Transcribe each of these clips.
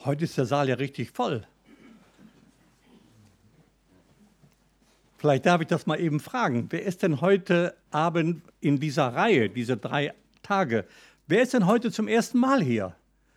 Heute ist der Saal ja richtig voll. Vielleicht darf ich das mal eben fragen. Wer ist denn heute Abend in dieser Reihe, diese 3 Tage? Wer ist denn heute zum ersten Mal hier?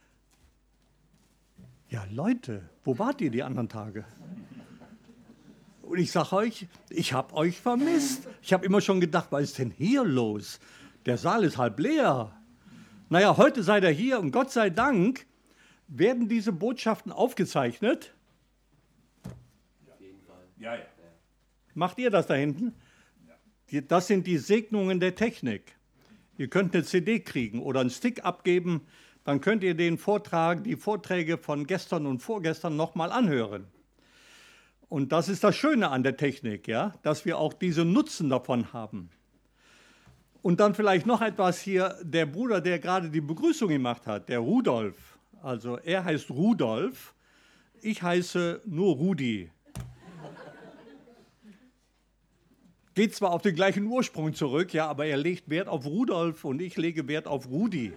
Ja, Leute, wo wart ihr die anderen Tage? Und ich sage euch, ich habe euch vermisst. Ich habe immer schon gedacht, was ist denn hier los? Der Saal ist halb leer. Naja, heute seid ihr hier und Gott sei Dank werden diese Botschaften aufgezeichnet. Auf jeden Fall. Ja. Macht ihr das da hinten? Ja. Das sind die Segnungen der Technik. Ihr könnt eine CD kriegen oder einen Stick abgeben, dann könnt ihr den Vortrag, die Vorträge von gestern und vorgestern nochmal anhören. Und das ist das Schöne an der Technik, ja, dass wir auch diesen Nutzen davon haben. Und dann vielleicht noch etwas hier, der Bruder, der gerade die Begrüßung gemacht hat, der Rudolf. Also er heißt Rudolf, ich heiße nur Rudi. Geht zwar auf den gleichen Ursprung zurück, ja, aber er legt Wert auf Rudolf und ich lege Wert auf Rudi.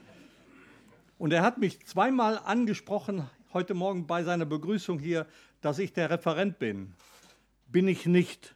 Und er hat mich zweimal angesprochen, heute Morgen bei seiner Begrüßung hier, dass ich der Referent bin. Bin ich nicht.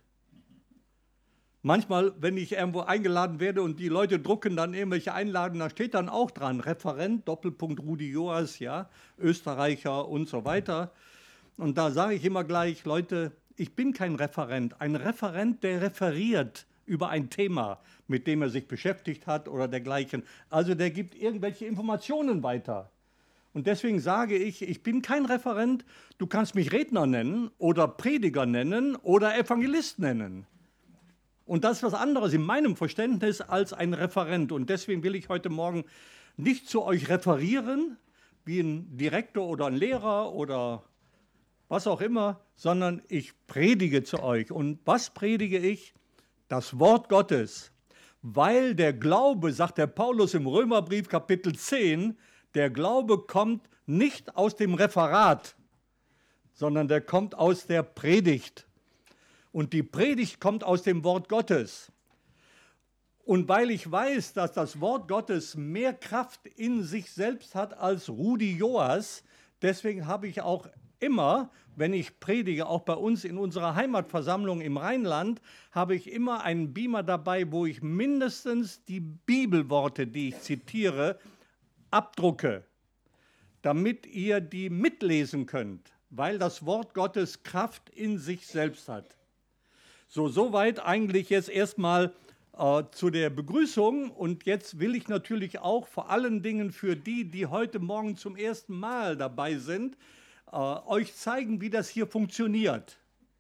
Manchmal, wenn ich irgendwo eingeladen werde und die Leute drucken dann irgendwelche Einladungen, da steht dann auch dran, Referent, Doppelpunkt Rudi Joas, ja, Österreicher und so weiter. Und da sage ich immer gleich, Leute, ich bin kein Referent. Ein Referent, der referiert über ein Thema, mit dem er sich beschäftigt hat oder dergleichen. Also der gibt irgendwelche Informationen weiter. Und deswegen sage ich, ich bin kein Referent. Du kannst mich Redner nennen oder Prediger nennen oder Evangelist nennen. Und das ist was anderes in meinem Verständnis als ein Referent. Und deswegen will ich heute Morgen nicht zu euch referieren, wie ein Direktor oder ein Lehrer oder was auch immer, sondern ich predige zu euch. Und was predige ich? Das Wort Gottes. Weil der Glaube, sagt der Paulus im Römerbrief Kapitel 10, der Glaube kommt nicht aus dem Referat, sondern der kommt aus der Predigt. Und die Predigt kommt aus dem Wort Gottes. Und weil ich weiß, dass das Wort Gottes mehr Kraft in sich selbst hat als Rudi Joas, deswegen habe ich auch immer, wenn ich predige, auch bei uns in unserer Heimatversammlung im Rheinland, habe ich immer einen Beamer dabei, wo ich mindestens die Bibelworte, die ich zitiere, abdrucke, damit ihr die mitlesen könnt, weil das Wort Gottes Kraft in sich selbst hat. Soweit eigentlich jetzt erstmal zu der Begrüßung. Und jetzt will ich natürlich auch vor allen Dingen für die, die heute Morgen zum ersten Mal dabei sind, euch zeigen, wie das hier funktioniert.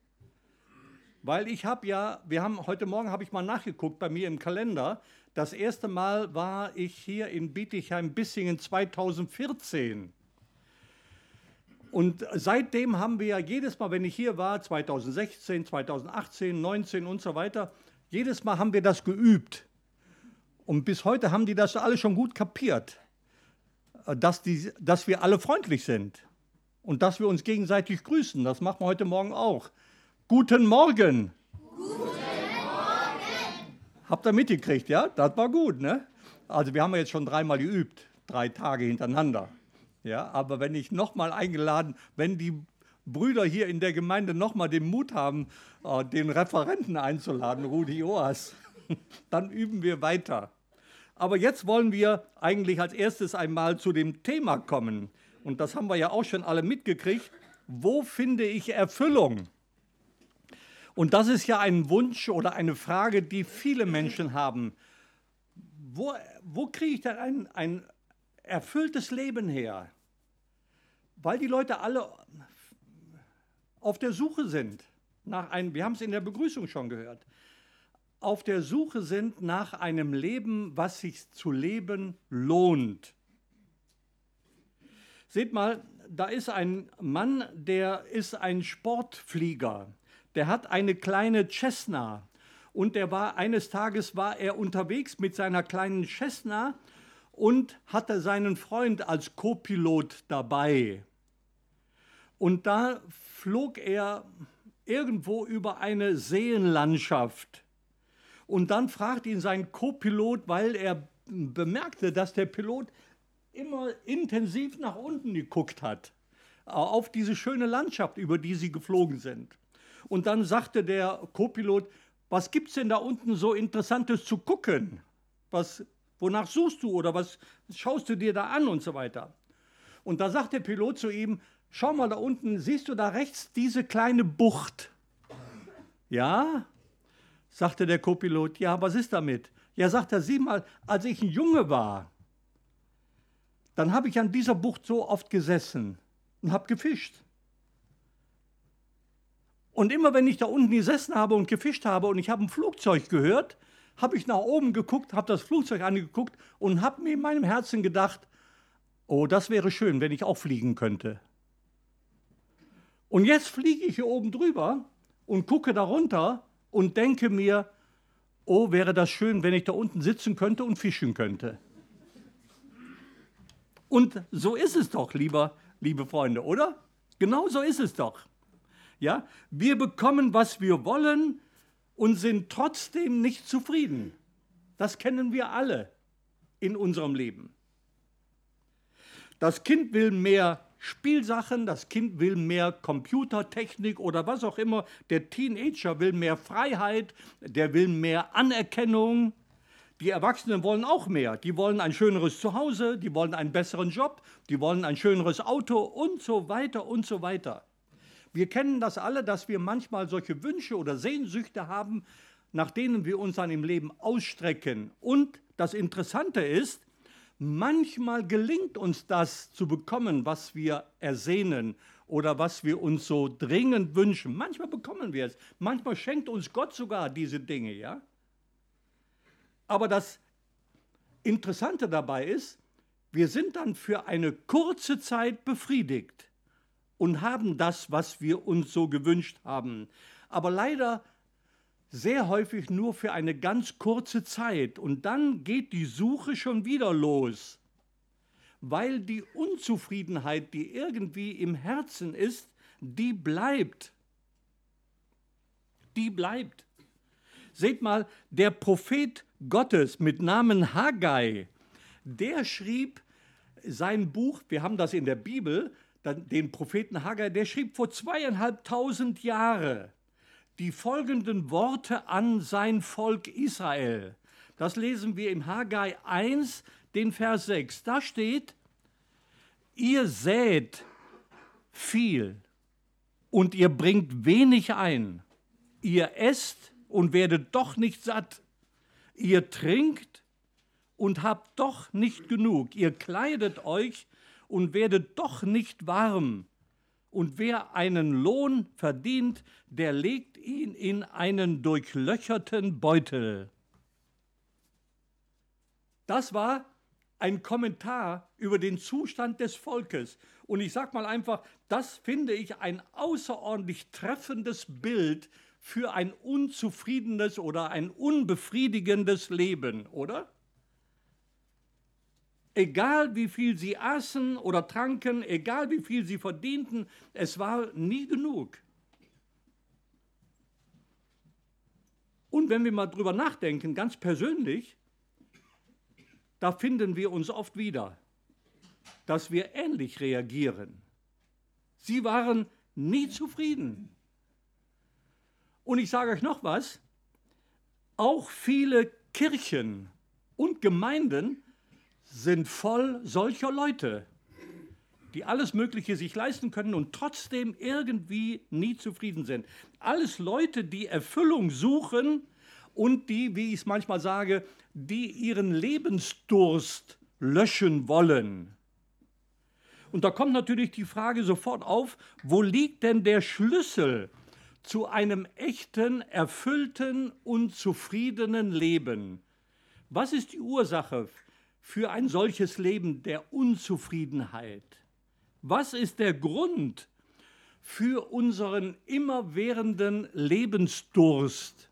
Weil heute Morgen habe ich mal nachgeguckt bei mir im Kalender. Das erste Mal war ich hier in Bietigheim-Bissingen 2014. Und seitdem haben wir ja jedes Mal, wenn ich hier war, 2016, 2018, 2019 und so weiter, jedes Mal haben wir das geübt. Und bis heute haben die das alle schon gut kapiert, dass wir alle freundlich sind und dass wir uns gegenseitig grüßen. Das machen wir heute Morgen auch. Guten Morgen. Guten Morgen. Habt ihr mitgekriegt, ja? Das war gut, ne? Also wir haben ja jetzt schon 3-mal geübt, 3 Tage hintereinander. Ja, aber wenn ich nochmal eingeladen, wenn die Brüder hier in der Gemeinde nochmal den Mut haben, den Referenten einzuladen, Rudi Joas, dann üben wir weiter. Aber jetzt wollen wir eigentlich als erstes einmal zu dem Thema kommen. Und das haben wir ja auch schon alle mitgekriegt. Wo finde ich Erfüllung? Und das ist ja ein Wunsch oder eine Frage, die viele Menschen haben. Wo kriege ich denn ein erfülltes Leben her? Weil die Leute alle auf der Suche sind wir haben es in der Begrüßung schon gehört, auf der Suche sind nach einem Leben, was sich zu leben lohnt. Seht mal, da ist ein Mann, der ist ein Sportflieger. Der hat eine kleine Cessna und eines Tages war er unterwegs mit seiner kleinen Cessna und hatte seinen Freund als Co-Pilot dabei. Und da flog er irgendwo über eine Seenlandschaft. Und dann fragt ihn sein Co-Pilot, weil er bemerkte, dass der Pilot immer intensiv nach unten geguckt hat. auf diese schöne Landschaft, über die sie geflogen sind. Und dann sagte der Co-Pilot, was gibt es denn da unten so Interessantes zu gucken? Wonach suchst du oder was schaust du dir da an und so weiter? Und da sagt der Pilot zu ihm, schau mal da unten, siehst du da rechts diese kleine Bucht? Ja, sagte der Co-Pilot, ja, was ist damit? Ja, sagt er, sieh mal, als ich ein Junge war, dann habe ich an dieser Bucht so oft gesessen und habe gefischt. Und immer wenn ich da unten gesessen habe und gefischt habe und ich habe ein Flugzeug gehört, habe ich nach oben geguckt, habe das Flugzeug angeguckt und habe mir in meinem Herzen gedacht, oh, das wäre schön, wenn ich auch fliegen könnte. Und jetzt fliege ich hier oben drüber und gucke da runter und denke mir, oh, wäre das schön, wenn ich da unten sitzen könnte und fischen könnte. Und so ist es doch, liebe Freunde, oder? Genau so ist es doch. Ja? Wir bekommen, was wir wollen und sind trotzdem nicht zufrieden. Das kennen wir alle in unserem Leben. Das Kind will mehr Spielsachen, das Kind will mehr Computertechnik oder was auch immer. Der Teenager will mehr Freiheit, der will mehr Anerkennung. Die Erwachsenen wollen auch mehr. Die wollen ein schöneres Zuhause, die wollen einen besseren Job, die wollen ein schöneres Auto und so weiter und so weiter. Wir kennen das alle, dass wir manchmal solche Wünsche oder Sehnsüchte haben, nach denen wir uns dann im Leben ausstrecken. Und das Interessante ist, manchmal gelingt uns das zu bekommen, was wir ersehnen oder was wir uns so dringend wünschen. Manchmal bekommen wir es. Manchmal schenkt uns Gott sogar diese Dinge, ja? Aber das Interessante dabei ist, wir sind dann für eine kurze Zeit befriedigt und haben das, was wir uns so gewünscht haben. Aber leider sehr häufig nur für eine ganz kurze Zeit. Und dann geht die Suche schon wieder los, weil die Unzufriedenheit, die irgendwie im Herzen ist, die bleibt. Die bleibt. Seht mal, der Prophet Gottes mit Namen Haggai, der schrieb sein Buch, wir haben das in der Bibel, den Propheten Haggai, der schrieb vor 2500 Jahren die folgenden Worte an sein Volk Israel. Das lesen wir im Haggai 1, den Vers 6. Da steht, ihr sät viel und ihr bringt wenig ein. Ihr esst und werdet doch nicht satt. Ihr trinkt und habt doch nicht genug. Ihr kleidet euch und werdet doch nicht warm. Und wer einen Lohn verdient, der legt ihn in einen durchlöcherten Beutel. Das war ein Kommentar über den Zustand des Volkes. Und ich sage mal einfach, das finde ich ein außerordentlich treffendes Bild für ein unzufriedenes oder ein unbefriedigendes Leben, oder? Egal wie viel sie aßen oder tranken, egal wie viel sie verdienten, es war nie genug. Und wenn wir mal drüber nachdenken, ganz persönlich, da finden wir uns oft wieder, dass wir ähnlich reagieren. Sie waren nie zufrieden. Und ich sage euch noch was, auch viele Kirchen und Gemeinden sind voll solcher Leute, die alles Mögliche sich leisten können und trotzdem irgendwie nie zufrieden sind. Alles Leute, die Erfüllung suchen und die, wie ich es manchmal sage, die ihren Lebensdurst löschen wollen. Und da kommt natürlich die Frage sofort auf, wo liegt denn der Schlüssel zu einem echten, erfüllten und zufriedenen Leben? Was ist die Ursache für ein solches Leben der Unzufriedenheit? Was ist der Grund für unseren immerwährenden Lebensdurst?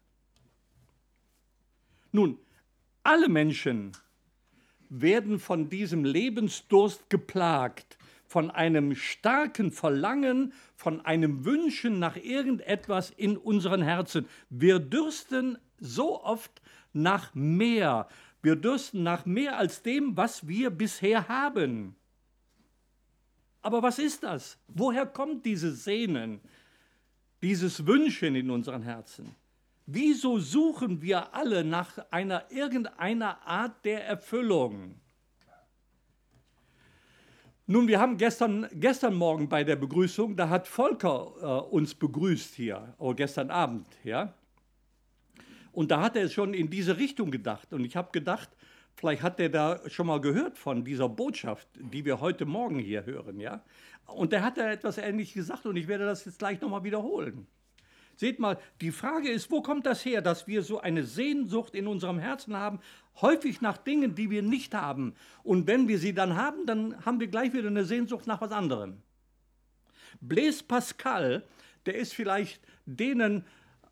Nun, alle Menschen werden von diesem Lebensdurst geplagt, von einem starken Verlangen, von einem Wünschen nach irgendetwas in unseren Herzen. Wir dürsten so oft nach mehr. Wir dürsten nach mehr als dem, was wir bisher haben. Aber was ist das? Woher kommt dieses Sehnen, dieses Wünschen in unseren Herzen? Wieso suchen wir alle nach irgendeiner Art der Erfüllung? Nun, wir haben gestern Morgen bei der Begrüßung, da hat Volker uns begrüßt hier, oder gestern Abend, ja. Und da hat er schon in diese Richtung gedacht. Und ich habe gedacht, vielleicht hat er da schon mal gehört von dieser Botschaft, die wir heute Morgen hier hören, ja. Und er hat da etwas Ähnliches gesagt und ich werde das jetzt gleich nochmal wiederholen. Seht mal, die Frage ist, wo kommt das her, dass wir so eine Sehnsucht in unserem Herzen haben, häufig nach Dingen, die wir nicht haben. Und wenn wir sie dann haben wir gleich wieder eine Sehnsucht nach was anderem. Blaise Pascal, der ist vielleicht denen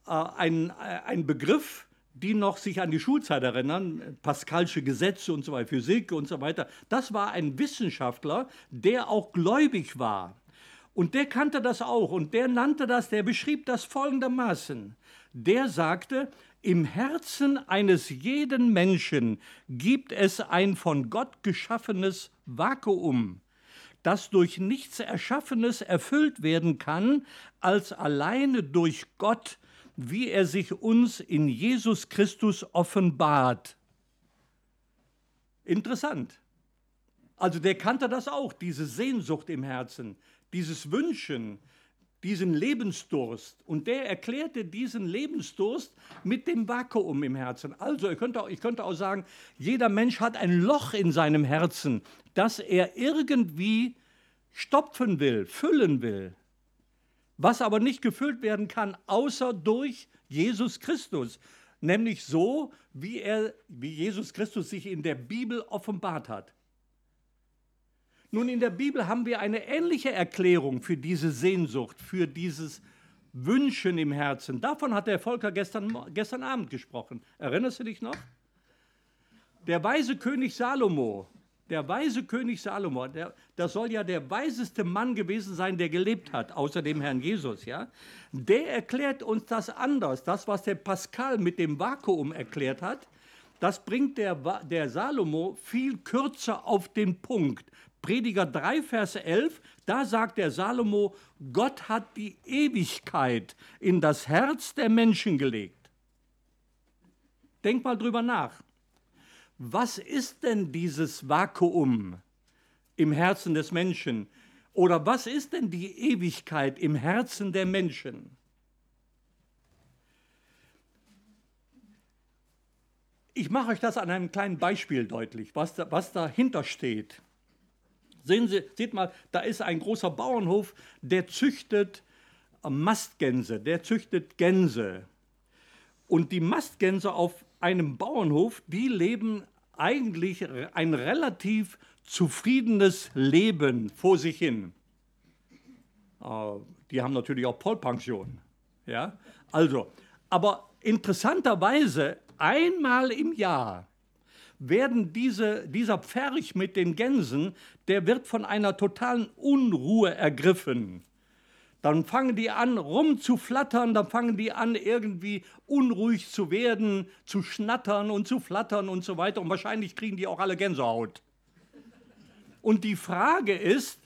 ein Begriff, die noch sich an die Schulzeit erinnern, Pascalsche Gesetze und so weiter, Physik und so weiter. Das war ein Wissenschaftler, der auch gläubig war. Und der kannte das auch und der beschrieb das folgendermaßen. Der sagte, im Herzen eines jeden Menschen gibt es ein von Gott geschaffenes Vakuum, das durch nichts Erschaffenes erfüllt werden kann, als alleine durch Gott, wie er sich uns in Jesus Christus offenbart. Interessant. Also der kannte das auch, diese Sehnsucht im Herzen, dieses Wünschen, diesen Lebensdurst. Und der erklärte diesen Lebensdurst mit dem Vakuum im Herzen. Also ich könnte auch sagen, jeder Mensch hat ein Loch in seinem Herzen, das er irgendwie stopfen will, füllen will, was aber nicht gefüllt werden kann, außer durch Jesus Christus. Nämlich so, wie Jesus Christus sich in der Bibel offenbart hat. Nun, in der Bibel haben wir eine ähnliche Erklärung für diese Sehnsucht, für dieses Wünschen im Herzen. Davon hat der Volker gestern Abend gesprochen. Erinnerst du dich noch? Der weise König Salomo, das soll ja der weiseste Mann gewesen sein, der gelebt hat, außer dem Herrn Jesus, ja? Der erklärt uns das anders. Das, was der Pascal mit dem Vakuum erklärt hat, das bringt der Salomo viel kürzer auf den Punkt. Prediger 3, Vers 11, da sagt der Salomo, Gott hat die Ewigkeit in das Herz der Menschen gelegt. Denk mal drüber nach. Was ist denn dieses Vakuum im Herzen des Menschen? Oder was ist denn die Ewigkeit im Herzen der Menschen? Ich mache euch das an einem kleinen Beispiel deutlich, was dahinter steht. Seht mal, da ist ein großer Bauernhof, der züchtet Mastgänse, der züchtet Gänse. Und die Mastgänse auf einem Bauernhof, die leben eigentlich ein relativ zufriedenes Leben vor sich hin. Die haben natürlich auch Vollpension. Ja? Also, aber interessanterweise, einmal im Jahr werden dieser Pferch mit den Gänsen, der wird von einer totalen Unruhe ergriffen. Dann fangen die an, rumzuflattern, dann fangen die an, irgendwie unruhig zu werden, zu schnattern und zu flattern und so weiter. Und wahrscheinlich kriegen die auch alle Gänsehaut. Und die Frage ist,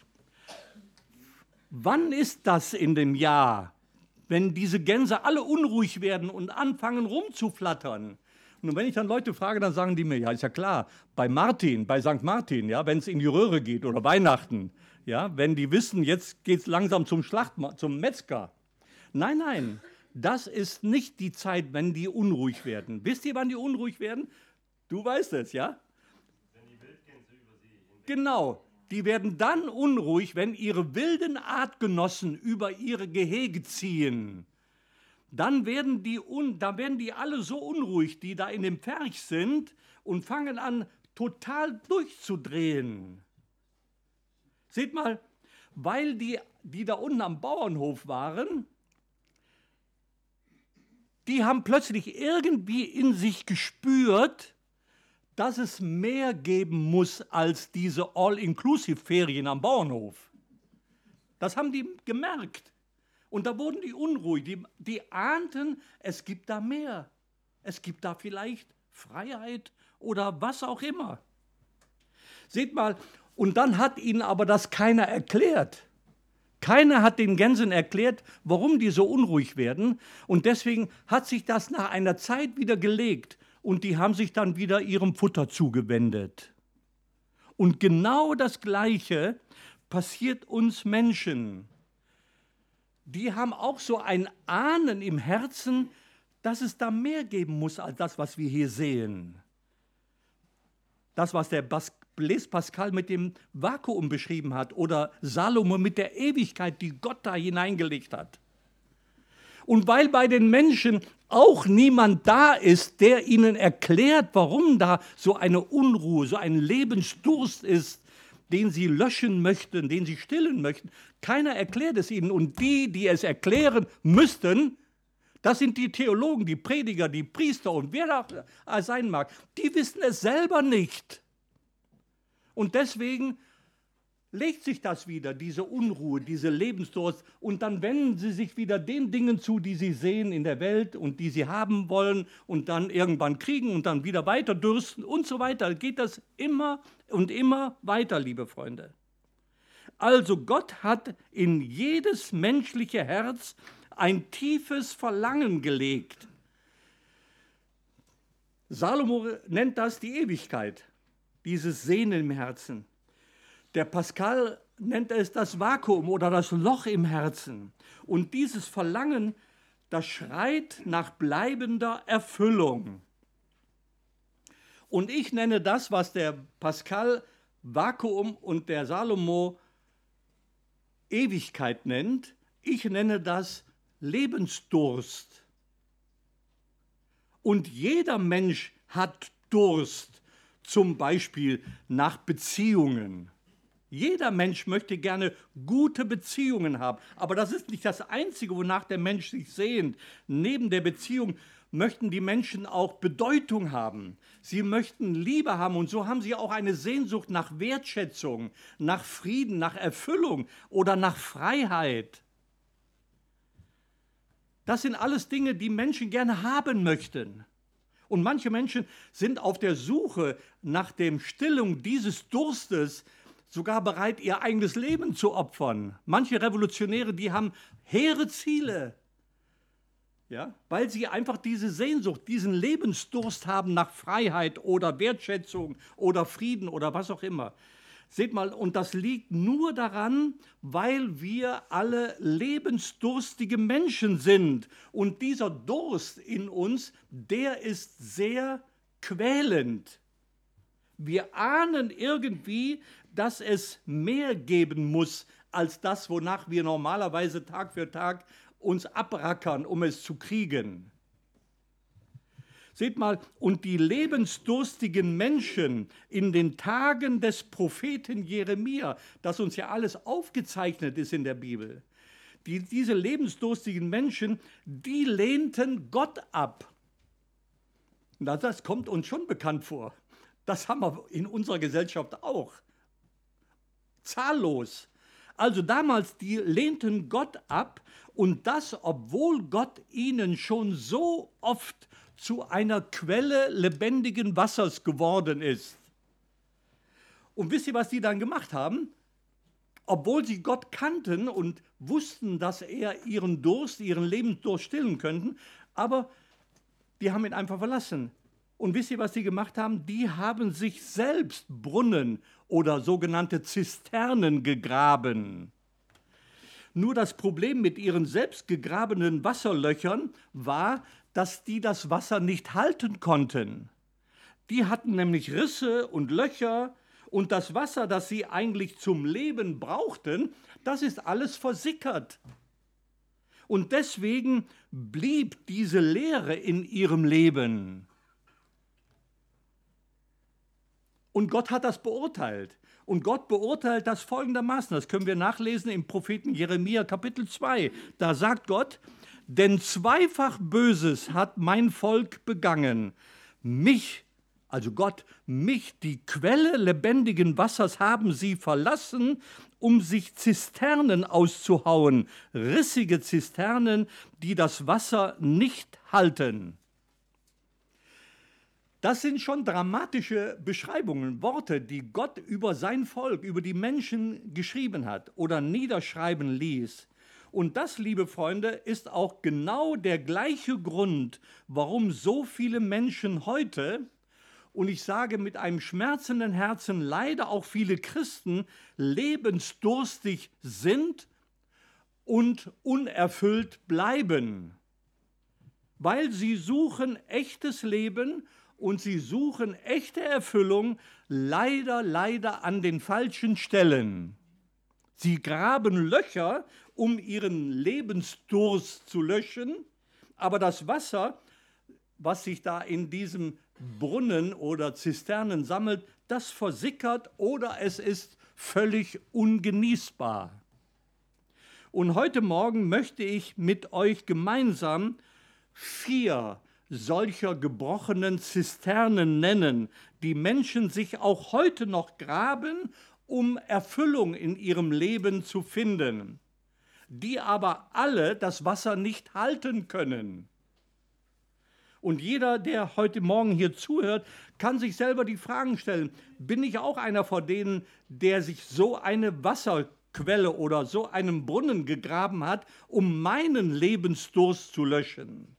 wann ist das in dem Jahr, wenn diese Gänse alle unruhig werden und anfangen rumzuflattern? Und wenn ich dann Leute frage, dann sagen die mir, ja, ist ja klar, bei St. Martin, ja, wenn es in die Röhre geht oder Weihnachten, ja, wenn die wissen, jetzt geht es langsam zum Metzger. Nein, das ist nicht die Zeit, wenn die unruhig werden. Wisst ihr, wann die unruhig werden? Du weißt es, ja? Wenn die Wildgänse über sie hinweg. Genau, die werden dann unruhig, wenn ihre wilden Artgenossen über ihre Gehege ziehen. Dann werden die alle so unruhig, die da in dem Pferch sind und fangen an, total durchzudrehen. Seht mal, weil die da unten am Bauernhof waren, die haben plötzlich irgendwie in sich gespürt, dass es mehr geben muss als diese All-Inclusive-Ferien am Bauernhof. Das haben die gemerkt. Und da wurden die unruhig, die ahnten, es gibt da mehr. Es gibt da vielleicht Freiheit oder was auch immer. Seht mal, Und dann hat ihnen aber das keiner erklärt. Keiner hat den Gänsen erklärt, warum die so unruhig werden. Und deswegen hat sich das nach einer Zeit wieder gelegt. Und die haben sich dann wieder ihrem Futter zugewendet. Und genau das Gleiche passiert uns Menschen. Die haben auch so ein Ahnen im Herzen, dass es da mehr geben muss als das, was wir hier sehen. Das, was der Blaise Pascal mit dem Vakuum beschrieben hat oder Salomo mit der Ewigkeit, die Gott da hineingelegt hat. Und weil bei den Menschen auch niemand da ist, der ihnen erklärt, warum da so eine Unruhe, so ein Lebensdurst ist, den sie löschen möchten, den sie stillen möchten, keiner erklärt es ihnen. Und die es erklären müssten, das sind die Theologen, die Prediger, die Priester und wer da sein mag, die wissen es selber nicht. Und deswegen legt sich das wieder, diese Unruhe, diese Lebensdurst, und dann wenden sie sich wieder den Dingen zu, die sie sehen in der Welt und die sie haben wollen und dann irgendwann kriegen und dann wieder weiter dürsten und so weiter. Geht das immer und immer weiter, liebe Freunde. Also Gott hat in jedes menschliche Herz ein tiefes Verlangen gelegt. Salomo nennt das die Ewigkeit, dieses Sehnen im Herzen. Der Pascal nennt es das Vakuum oder das Loch im Herzen. Und dieses Verlangen, das schreit nach bleibender Erfüllung. Und ich nenne das, was der Pascal Vakuum und der Salomo Ewigkeit nennt, ich nenne das Lebensdurst. Und jeder Mensch hat Durst, zum Beispiel nach Beziehungen. Jeder Mensch möchte gerne gute Beziehungen haben, aber das ist nicht das Einzige, wonach der Mensch sich sehnt. Neben der Beziehung möchten die Menschen auch Bedeutung haben. Sie möchten Liebe haben und so haben sie auch eine Sehnsucht nach Wertschätzung, nach Frieden, nach Erfüllung oder nach Freiheit. Das sind alles Dinge, die Menschen gerne haben möchten. Und manche Menschen sind auf der Suche nach der Stillung dieses Durstes sogar bereit, ihr eigenes Leben zu opfern. Manche Revolutionäre, die haben hehre Ziele, ja, weil sie einfach diese Sehnsucht, diesen Lebensdurst haben nach Freiheit oder Wertschätzung oder Frieden oder was auch immer. Seht mal, und das liegt nur daran, weil wir alle lebensdurstige Menschen sind. Und dieser Durst in uns, der ist sehr quälend. Wir ahnen irgendwie, dass es mehr geben muss als das, wonach wir normalerweise Tag für Tag uns abrackern, um es zu kriegen. Seht mal, und die lebensdurstigen Menschen in den Tagen des Propheten Jeremia, das uns ja alles aufgezeichnet ist in der Bibel, diese lebensdurstigen Menschen, die lehnten Gott ab. Das kommt uns schon bekannt vor. Das haben wir in unserer Gesellschaft auch. Zahllos. Also damals, die lehnten Gott ab und das, obwohl Gott ihnen schon so oft zu einer Quelle lebendigen Wassers geworden ist. Und wisst ihr, was die dann gemacht haben? Obwohl sie Gott kannten und wussten, dass er ihren Durst, ihren Lebensdurst stillen könnten, aber die haben ihn einfach verlassen. Und wisst ihr, was die gemacht haben? Die haben sich selbst Brunnen oder sogenannte Zisternen gegraben. Nur das Problem mit ihren selbst gegrabenen Wasserlöchern war, dass die das Wasser nicht halten konnten. Die hatten nämlich Risse und Löcher und das Wasser, das sie eigentlich zum Leben brauchten, das ist alles versickert. Und deswegen blieb diese Leere in ihrem Leben. Und Gott hat das beurteilt. Und Gott beurteilt das folgendermaßen, das können wir nachlesen im Propheten Jeremia Kapitel 2. Da sagt Gott, denn zweifach Böses hat mein Volk begangen. Mich, also Gott, mich, die Quelle lebendigen Wassers, haben sie verlassen, um sich Zisternen auszuhauen, rissige Zisternen, die das Wasser nicht halten. Das sind schon dramatische Beschreibungen, Worte, die Gott über sein Volk, über die Menschen geschrieben hat oder niederschreiben ließ. Und das, liebe Freunde, ist auch genau der gleiche Grund, warum so viele Menschen heute, und ich sage mit einem schmerzenden Herzen leider auch viele Christen, lebensdurstig sind und unerfüllt bleiben, weil sie suchen echtes Leben und sie suchen echte Erfüllung leider an den falschen Stellen. Sie graben Löcher, um ihren Lebensdurst zu löschen, aber das Wasser, was sich da in diesem Brunnen oder Zisternen sammelt, das versickert oder es ist völlig ungenießbar. Und heute Morgen möchte ich mit euch gemeinsam 4 solcher gebrochenen Zisternen nennen, die Menschen sich auch heute noch graben, um Erfüllung in ihrem Leben zu finden, die aber alle das Wasser nicht halten können. Und jeder, der heute Morgen hier zuhört, kann sich selber die Fragen stellen, bin ich auch einer von denen, der sich so eine Wasserquelle oder so einen Brunnen gegraben hat, um meinen Lebensdurst zu löschen?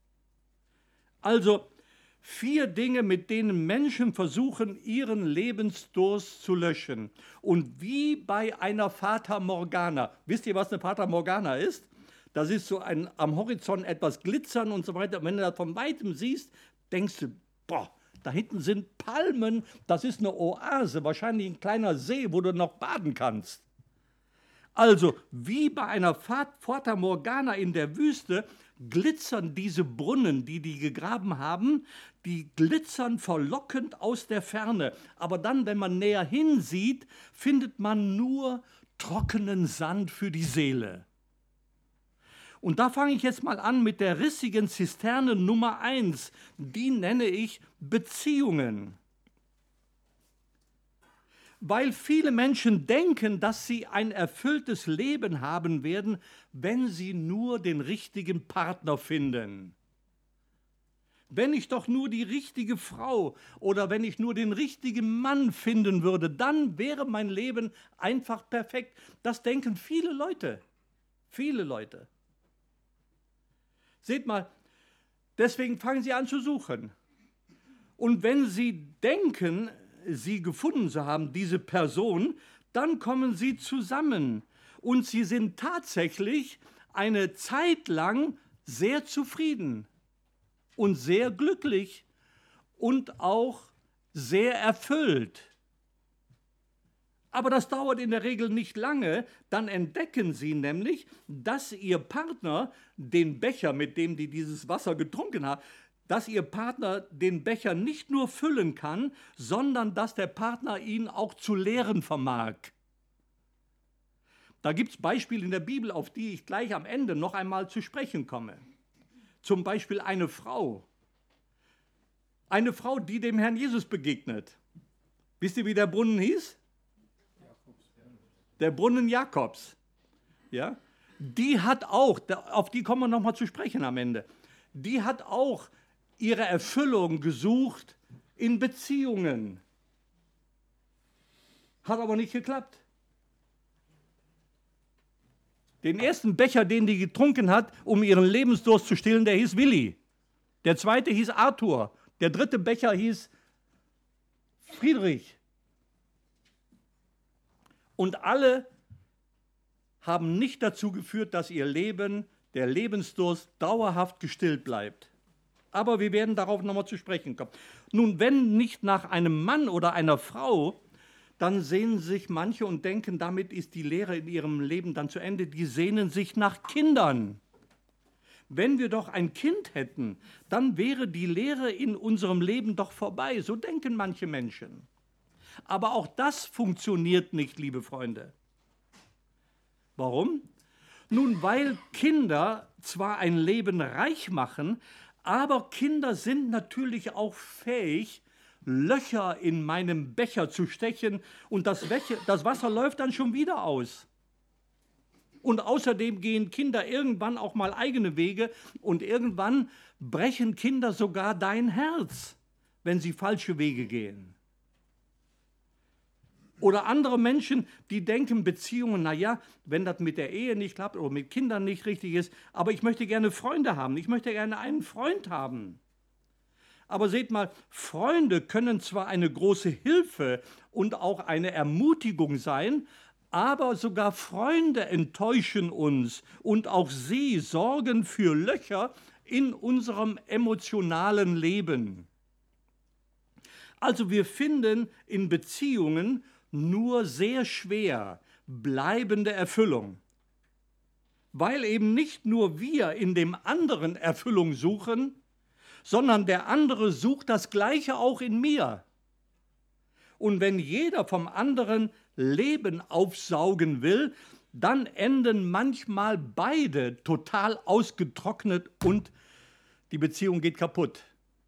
Also 4 Dinge, mit denen Menschen versuchen, ihren Lebensdurst zu löschen. Und wie bei einer Fata Morgana. Wisst ihr, was eine Fata Morgana ist? Das ist so am Horizont etwas glitzern und so weiter. Und wenn du das von Weitem siehst, denkst du, boah, da hinten sind Palmen, das ist eine Oase, wahrscheinlich ein kleiner See, wo du noch baden kannst. Also, wie bei einer Fata Morgana in der Wüste, glitzern diese Brunnen, die gegraben haben, die glitzern verlockend aus der Ferne. Aber dann, wenn man näher hinsieht, findet man nur trockenen Sand für die Seele. Und da fange ich jetzt mal an mit der rissigen Zisterne Nummer 1. Die nenne ich Beziehungen. Weil viele Menschen denken, dass sie ein erfülltes Leben haben werden, wenn sie nur den richtigen Partner finden. Wenn ich doch nur die richtige Frau oder wenn ich nur den richtigen Mann finden würde, dann wäre mein Leben einfach perfekt. Das denken viele Leute. Viele Leute. Seht mal, deswegen fangen sie an zu suchen. Und wenn sie denken, sie gefunden zu haben, diese Person, dann kommen sie zusammen. Und sie sind tatsächlich eine Zeit lang sehr zufrieden und sehr glücklich und auch sehr erfüllt. Aber das dauert in der Regel nicht lange, dann entdecken sie nämlich, dass ihr Partner den Becher, mit dem die dieses Wasser getrunken haben, dass ihr Partner den Becher nicht nur füllen kann, sondern dass der Partner ihn auch zu leeren vermag. Da gibt es Beispiele in der Bibel, auf die ich gleich am Ende noch einmal zu sprechen komme. Zum Beispiel eine Frau, die dem Herrn Jesus begegnet. Wisst ihr, wie der Brunnen hieß? Der Brunnen Jakobs. Ja? Die hat auch, auf die kommen wir noch mal zu sprechen am Ende, die hat auch ihre Erfüllung gesucht in Beziehungen. Hat aber nicht geklappt. Den ersten Becher, den die getrunken hat, um ihren Lebensdurst zu stillen, der hieß Willi. Der zweite hieß Arthur. Der dritte Becher hieß Friedrich. Und alle haben nicht dazu geführt, dass ihr Leben, der Lebensdurst, dauerhaft gestillt bleibt. Aber wir werden darauf nochmal zu sprechen kommen. Nun, wenn nicht nach einem Mann oder einer Frau, dann sehnen sich manche und denken, damit ist die Lehre in ihrem Leben dann zu Ende, die sehnen sich nach Kindern. Wenn wir doch ein Kind hätten, dann wäre die Lehre in unserem Leben doch vorbei. So denken manche Menschen. Aber auch das funktioniert nicht, liebe Freunde. Warum? Nun, weil Kinder zwar ein Leben reich machen, aber Kinder sind natürlich auch fähig, Löcher in meinem Becher zu stechen und das Wasser läuft dann schon wieder aus. Und außerdem gehen Kinder irgendwann auch mal eigene Wege und irgendwann brechen Kinder sogar dein Herz, wenn sie falsche Wege gehen. Oder andere Menschen, die denken, Beziehungen, naja, wenn das mit der Ehe nicht klappt oder mit Kindern nicht richtig ist, aber ich möchte gerne Freunde haben, ich möchte gerne einen Freund haben. Aber seht mal, Freunde können zwar eine große Hilfe und auch eine Ermutigung sein, aber sogar Freunde enttäuschen uns und auch sie sorgen für Löcher in unserem emotionalen Leben. Also wir finden in Beziehungen nur sehr schwer bleibende Erfüllung, weil eben nicht nur wir in dem anderen Erfüllung suchen, sondern der andere sucht das Gleiche auch in mir. Und wenn jeder vom anderen Leben aufsaugen will, dann enden manchmal beide total ausgetrocknet und die Beziehung geht kaputt.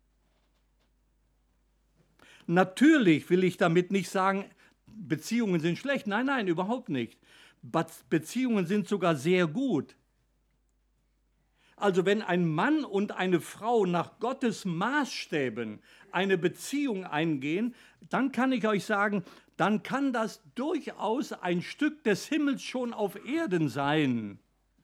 Natürlich will ich damit nicht sagen, Beziehungen sind schlecht. Nein, nein, überhaupt nicht. Beziehungen sind sogar sehr gut. Also wenn ein Mann und eine Frau nach Gottes Maßstäben eine Beziehung eingehen, dann kann ich euch sagen, dann kann das durchaus ein Stück des Himmels schon auf Erden sein.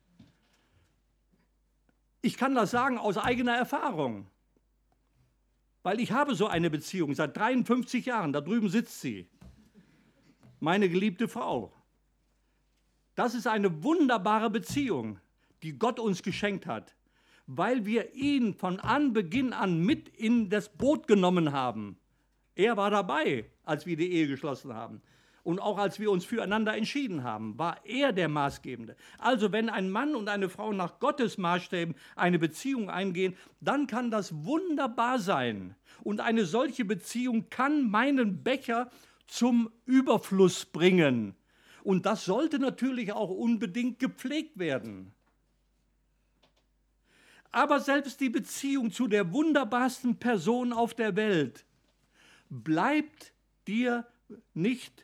Ich kann das sagen aus eigener Erfahrung, weil ich habe so eine Beziehung seit 53 Jahren, da drüben sitzt sie, meine geliebte Frau. Das ist eine wunderbare Beziehung, die Gott uns geschenkt hat, weil wir ihn von Anbeginn an mit in das Boot genommen haben. Er war dabei, als wir die Ehe geschlossen haben. Und auch als wir uns füreinander entschieden haben, war er der Maßgebende. Also wenn ein Mann und eine Frau nach Gottes Maßstäben eine Beziehung eingehen, dann kann das wunderbar sein. Und eine solche Beziehung kann meinen Becher zum Überfluss bringen. Und das sollte natürlich auch unbedingt gepflegt werden. Aber selbst die Beziehung zu der wunderbarsten Person auf der Welt bleibt dir nicht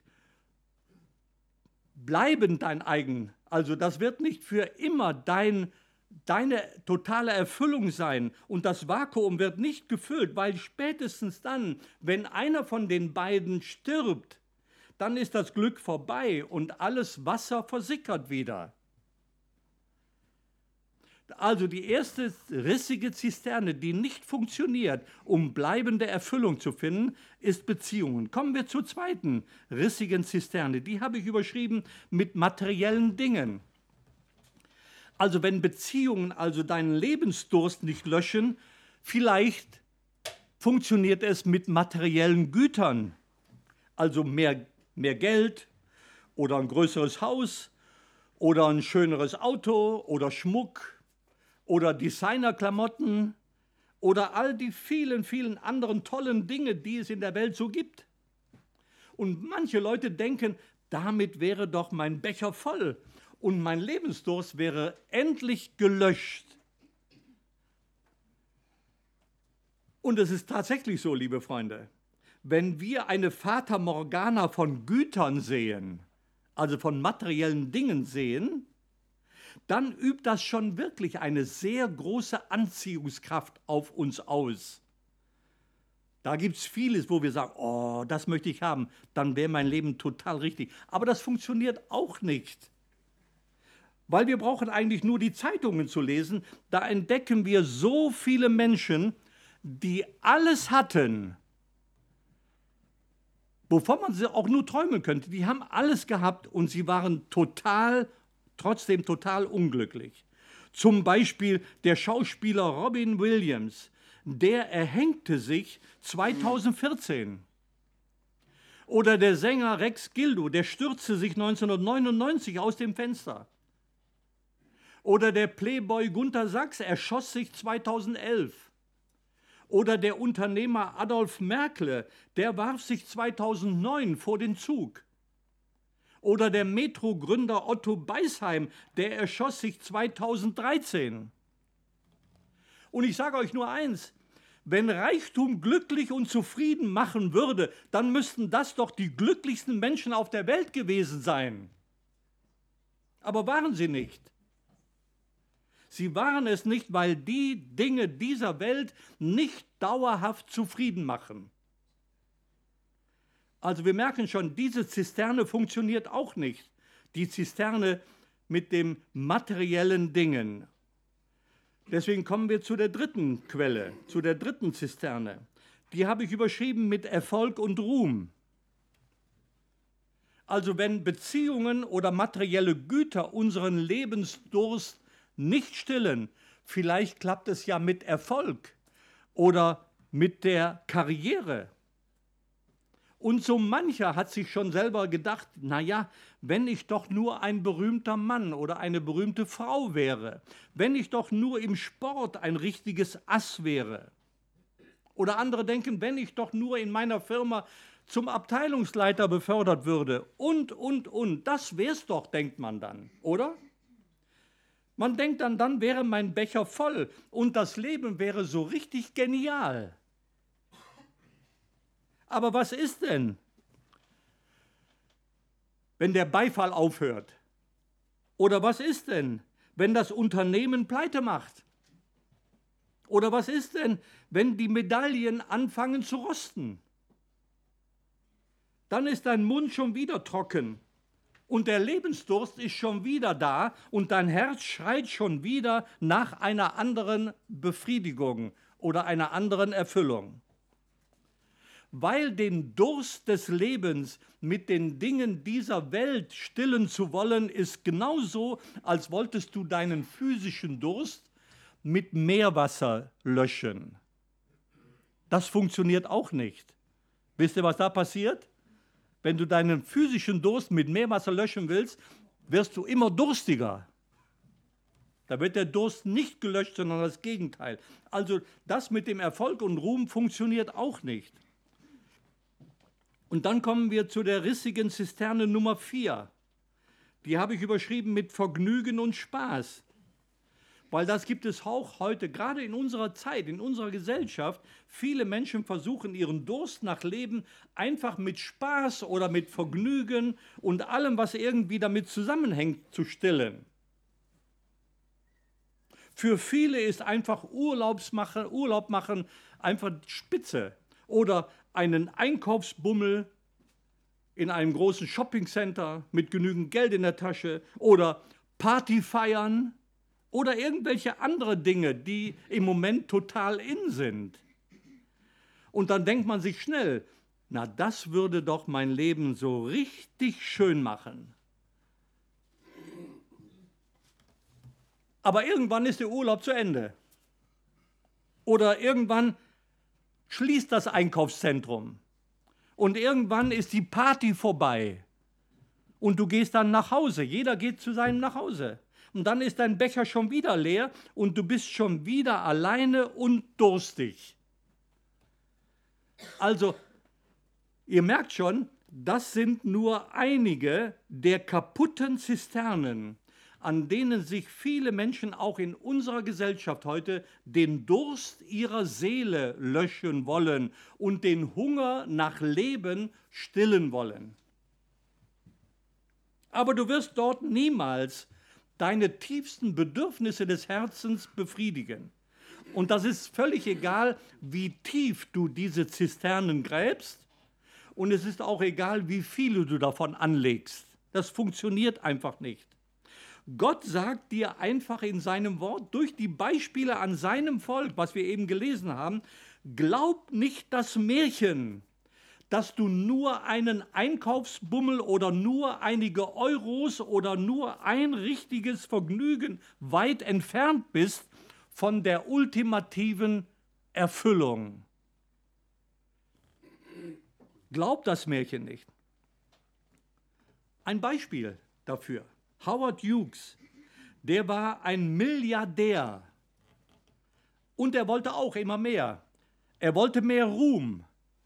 bleibend dein eigen. Also das wird nicht für immer deine totale Erfüllung sein und das Vakuum wird nicht gefüllt, weil spätestens dann, wenn einer von den beiden stirbt, dann ist das Glück vorbei und alles Wasser versickert wieder. Also die erste rissige Zisterne, die nicht funktioniert, um bleibende Erfüllung zu finden, ist Beziehungen. Kommen wir zur zweiten rissigen Zisterne. Die habe ich überschrieben mit materiellen Dingen. Also wenn Beziehungen also deinen Lebensdurst nicht löschen, vielleicht funktioniert es mit materiellen Gütern. Also mehr Geld oder ein größeres Haus oder ein schöneres Auto oder Schmuck oder Designerklamotten oder all die vielen, vielen anderen tollen Dinge, die es in der Welt so gibt. Und manche Leute denken, damit wäre doch mein Becher voll und mein Lebensdurst wäre endlich gelöscht. Und es ist tatsächlich so, liebe Freunde, wenn wir eine Fata Morgana von Gütern sehen, also von materiellen Dingen sehen, dann übt das schon wirklich eine sehr große Anziehungskraft auf uns aus. Da gibt es vieles, wo wir sagen, oh, das möchte ich haben, dann wäre mein Leben total richtig. Aber das funktioniert auch nicht. Weil wir brauchen eigentlich nur die Zeitungen zu lesen, da entdecken wir so viele Menschen, die alles hatten, wovon man sie auch nur träumen könnte. Die haben alles gehabt und sie waren trotzdem total unglücklich. Zum Beispiel der Schauspieler Robin Williams, der erhängte sich 2014. Oder der Sänger Rex Gildo, der stürzte sich 1999 aus dem Fenster. Oder der Playboy Gunter Sachs erschoss sich 2011. Oder der Unternehmer Adolf Merkle, der warf sich 2009 vor den Zug. Oder der Metro-Gründer Otto Beisheim, der erschoss sich 2013. Und ich sage euch nur eins, wenn Reichtum glücklich und zufrieden machen würde, dann müssten das doch die glücklichsten Menschen auf der Welt gewesen sein. Aber waren sie nicht. Sie waren es nicht, weil die Dinge dieser Welt nicht dauerhaft zufrieden machen. Also wir merken schon, diese Zisterne funktioniert auch nicht. Die Zisterne mit den materiellen Dingen. Deswegen kommen wir zu der dritten Quelle, zu der dritten Zisterne. Die habe ich überschrieben mit Erfolg und Ruhm. Also wenn Beziehungen oder materielle Güter unseren Lebensdurst nicht stillen, vielleicht klappt es ja mit Erfolg oder mit der Karriere. Und so mancher hat sich schon selber gedacht, naja, wenn ich doch nur ein berühmter Mann oder eine berühmte Frau wäre, wenn ich doch nur im Sport ein richtiges Ass wäre. Oder andere denken, wenn ich doch nur in meiner Firma zum Abteilungsleiter befördert würde und. Das wär's doch, denkt man dann, oder? Man denkt dann wäre mein Becher voll und das Leben wäre so richtig genial. Aber was ist denn, wenn der Beifall aufhört? Oder was ist denn, wenn das Unternehmen pleite macht? Oder was ist denn, wenn die Medaillen anfangen zu rosten? Dann ist dein Mund schon wieder trocken. Und der Lebensdurst ist schon wieder da und dein Herz schreit schon wieder nach einer anderen Befriedigung oder einer anderen Erfüllung. Weil den Durst des Lebens mit den Dingen dieser Welt stillen zu wollen, ist genauso, als wolltest du deinen physischen Durst mit Meerwasser löschen. Das funktioniert auch nicht. Wisst ihr, was da passiert? Wenn du deinen physischen Durst mit Meerwasser löschen willst, wirst du immer durstiger. Da wird der Durst nicht gelöscht, sondern das Gegenteil. Also das mit dem Erfolg und Ruhm funktioniert auch nicht. Und dann kommen wir zu der rissigen Zisterne Nummer 4. Die habe ich überschrieben mit Vergnügen und Spaß. Weil das gibt es auch heute, gerade in unserer Zeit, in unserer Gesellschaft. Viele Menschen versuchen ihren Durst nach Leben einfach mit Spaß oder mit Vergnügen und allem, was irgendwie damit zusammenhängt, zu stillen. Für viele ist einfach Urlaub machen einfach Spitze. Oder einen Einkaufsbummel in einem großen Shoppingcenter mit genügend Geld in der Tasche oder Party feiern. Oder irgendwelche andere Dinge, die im Moment total in sind. Und dann denkt man sich schnell, na, das würde doch mein Leben so richtig schön machen. Aber irgendwann ist der Urlaub zu Ende. Oder irgendwann schließt das Einkaufszentrum. Und irgendwann ist die Party vorbei. Und du gehst dann nach Hause. Jeder geht zu seinem Nachhause. Und dann ist dein Becher schon wieder leer und du bist schon wieder alleine und durstig. Also, ihr merkt schon, das sind nur einige der kaputten Zisternen, an denen sich viele Menschen auch in unserer Gesellschaft heute den Durst ihrer Seele löschen wollen und den Hunger nach Leben stillen wollen. Aber du wirst dort niemals deine tiefsten Bedürfnisse des Herzens befriedigen. Und das ist völlig egal, wie tief du diese Zisternen gräbst. Und es ist auch egal, wie viele du davon anlegst. Das funktioniert einfach nicht. Gott sagt dir einfach in seinem Wort, durch die Beispiele an seinem Volk, was wir eben gelesen haben, glaub nicht das Märchen, dass du nur einen Einkaufsbummel oder nur einige Euros oder nur ein richtiges Vergnügen weit entfernt bist von der ultimativen Erfüllung. Glaub das Märchen nicht. Ein Beispiel dafür. Howard Hughes, der war ein Milliardär und er wollte auch immer mehr. Er wollte mehr Ruhm.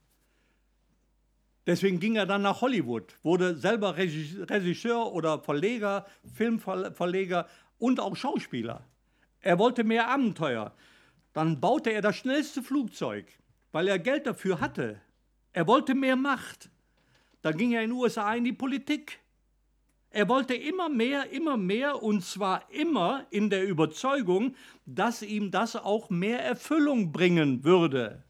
Deswegen ging er dann nach Hollywood, wurde selber Regisseur oder Verleger, Filmverleger und auch Schauspieler. Er wollte mehr Abenteuer. Dann baute er das schnellste Flugzeug, weil er Geld dafür hatte. Er wollte mehr Macht. Dann ging er in den USA in die Politik. Er wollte immer mehr und zwar immer in der Überzeugung, dass ihm das auch mehr Erfüllung bringen würde.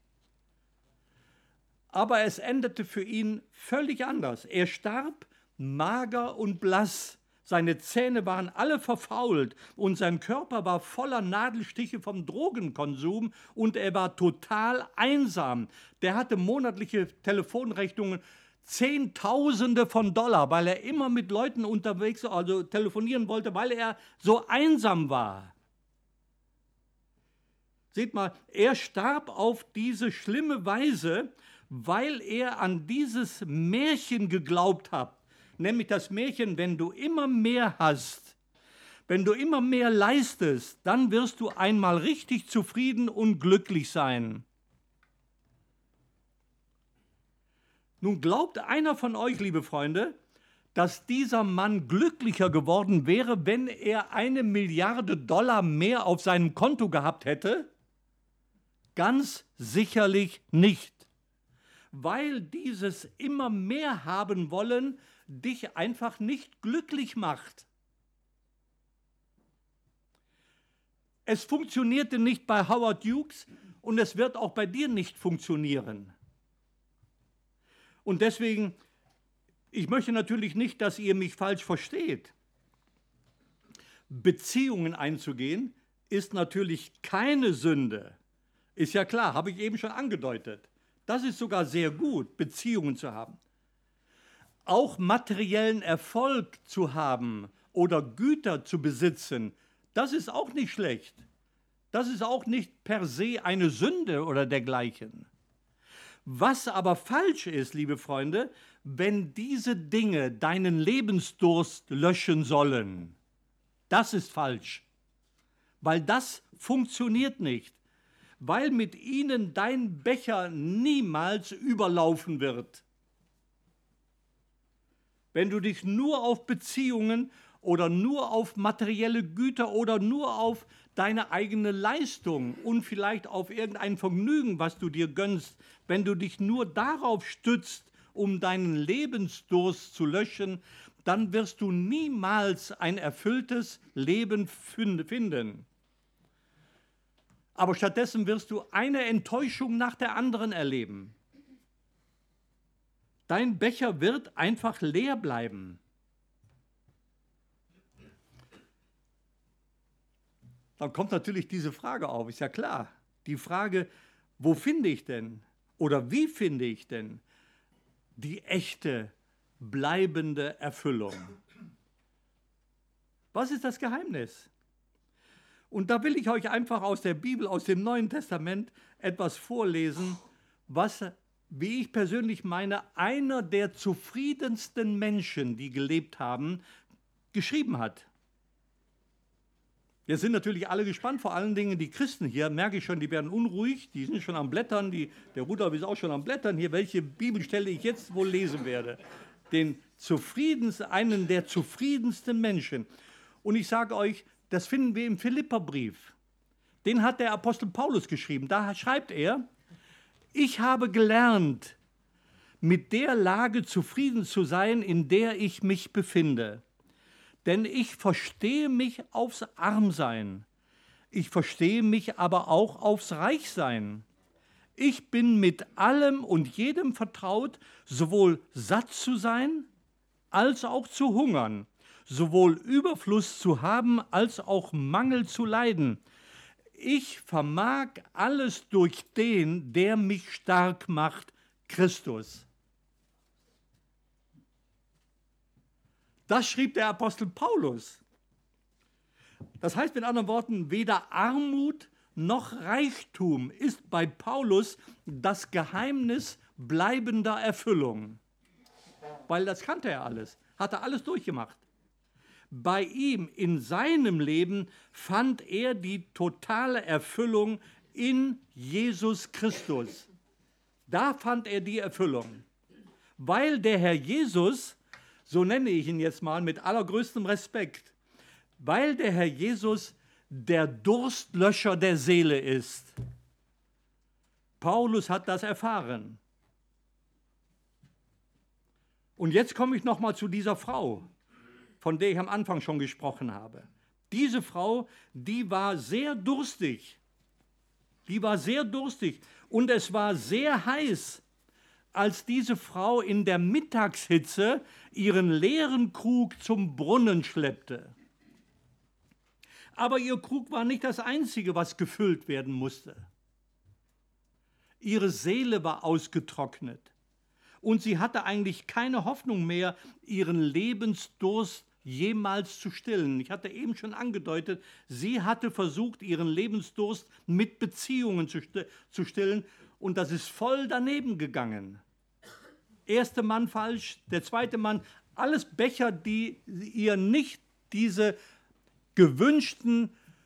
Aber es endete für ihn völlig anders. Er starb mager und blass. Seine Zähne waren alle verfault und sein Körper war voller Nadelstiche vom Drogenkonsum und er war total einsam. Der hatte monatliche Telefonrechnungen, Zehntausende von Dollar, weil er immer mit Leuten unterwegs, also telefonieren wollte, weil er so einsam war. Seht mal, er starb auf diese schlimme Weise, weil er an dieses Märchen geglaubt hat. Nämlich das Märchen, wenn du immer mehr hast, wenn du immer mehr leistest, dann wirst du einmal richtig zufrieden und glücklich sein. Nun glaubt einer von euch, liebe Freunde, dass dieser Mann glücklicher geworden wäre, wenn er 1 Milliarde Dollar mehr auf seinem Konto gehabt hätte? Ganz sicherlich nicht, weil dieses immer mehr haben wollen dich einfach nicht glücklich macht. Es funktionierte nicht bei Howard Hughes und es wird auch bei dir nicht funktionieren. Und deswegen, ich möchte natürlich nicht, dass ihr mich falsch versteht. Beziehungen einzugehen ist natürlich keine Sünde. Ist ja klar, habe ich eben schon angedeutet. Das ist sogar sehr gut, Beziehungen zu haben. Auch materiellen Erfolg zu haben oder Güter zu besitzen, das ist auch nicht schlecht. Das ist auch nicht per se eine Sünde oder dergleichen. Was aber falsch ist, liebe Freunde, wenn diese Dinge deinen Lebensdurst löschen sollen, das ist falsch, weil das funktioniert nicht, weil mit ihnen dein Becher niemals überlaufen wird. Wenn du dich nur auf Beziehungen oder nur auf materielle Güter oder nur auf deine eigene Leistung und vielleicht auf irgendein Vergnügen, was du dir gönnst, wenn du dich nur darauf stützt, um deinen Lebensdurst zu löschen, dann wirst du niemals ein erfülltes Leben finden. Aber stattdessen wirst du eine Enttäuschung nach der anderen erleben. Dein Becher wird einfach leer bleiben. Dann kommt natürlich diese Frage auf, ist ja klar. Die Frage, wo finde ich denn oder wie finde ich denn die echte, bleibende Erfüllung? Was ist das Geheimnis? Und da will ich euch einfach aus der Bibel, aus dem Neuen Testament etwas vorlesen, was, wie ich persönlich meine, einer der zufriedensten Menschen, die gelebt haben, geschrieben hat. Jetzt sind natürlich alle gespannt, vor allen Dingen die Christen hier, merke ich schon, die werden unruhig, die sind schon am Blättern, der Rudolf ist auch schon am Blättern hier, welche Bibelstelle ich jetzt wohl lesen werde. Einen der zufriedensten Menschen. Und ich sage euch, das finden wir im Philipperbrief. Den hat der Apostel Paulus geschrieben. Da schreibt er, ich habe gelernt, mit der Lage zufrieden zu sein, in der ich mich befinde. Denn ich verstehe mich aufs Armsein. Ich verstehe mich aber auch aufs Reichsein. Ich bin mit allem und jedem vertraut, sowohl satt zu sein, als auch zu hungern, sowohl Überfluss zu haben, als auch Mangel zu leiden. Ich vermag alles durch den, der mich stark macht, Christus. Das schrieb der Apostel Paulus. Das heißt mit anderen Worten, weder Armut noch Reichtum ist bei Paulus das Geheimnis bleibender Erfüllung. Weil das kannte er alles, hat er alles durchgemacht. Bei ihm, in seinem Leben, fand er die totale Erfüllung in Jesus Christus. Da fand er die Erfüllung. Weil der Herr Jesus, so nenne ich ihn jetzt mal mit allergrößtem Respekt, weil der Herr Jesus der Durstlöscher der Seele ist. Paulus hat das erfahren. Und jetzt komme ich noch mal zu dieser Frau. von der ich am Anfang schon gesprochen habe. Diese Frau, die war sehr durstig. Die war sehr durstig und es war sehr heiß, als diese Frau in der Mittagshitze ihren leeren Krug zum Brunnen schleppte. Aber ihr Krug war nicht das Einzige, was gefüllt werden musste. Ihre Seele war ausgetrocknet und sie hatte eigentlich keine Hoffnung mehr, ihren Lebensdurst jemals zu stillen. Ich hatte eben schon angedeutet, sie hatte versucht, ihren Lebensdurst mit Beziehungen zu stillen und das ist voll daneben gegangen. Erster Mann falsch, der zweite Mann, alles Becher, die ihr nicht diese gewünschten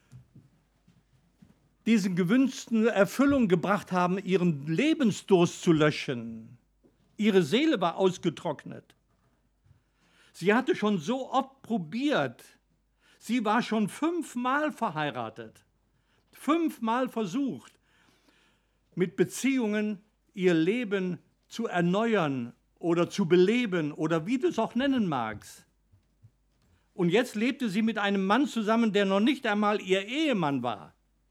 Erfüllung gebracht haben, ihren Lebensdurst zu löschen. Ihre Seele war ausgetrocknet. Sie hatte schon so oft probiert. Sie war schon 5-mal verheiratet. 5-mal versucht, mit Beziehungen ihr Leben zu erneuern oder zu beleben oder wie du es auch nennen magst. Und jetzt lebte sie mit einem Mann zusammen, der noch nicht einmal ihr Ehemann war.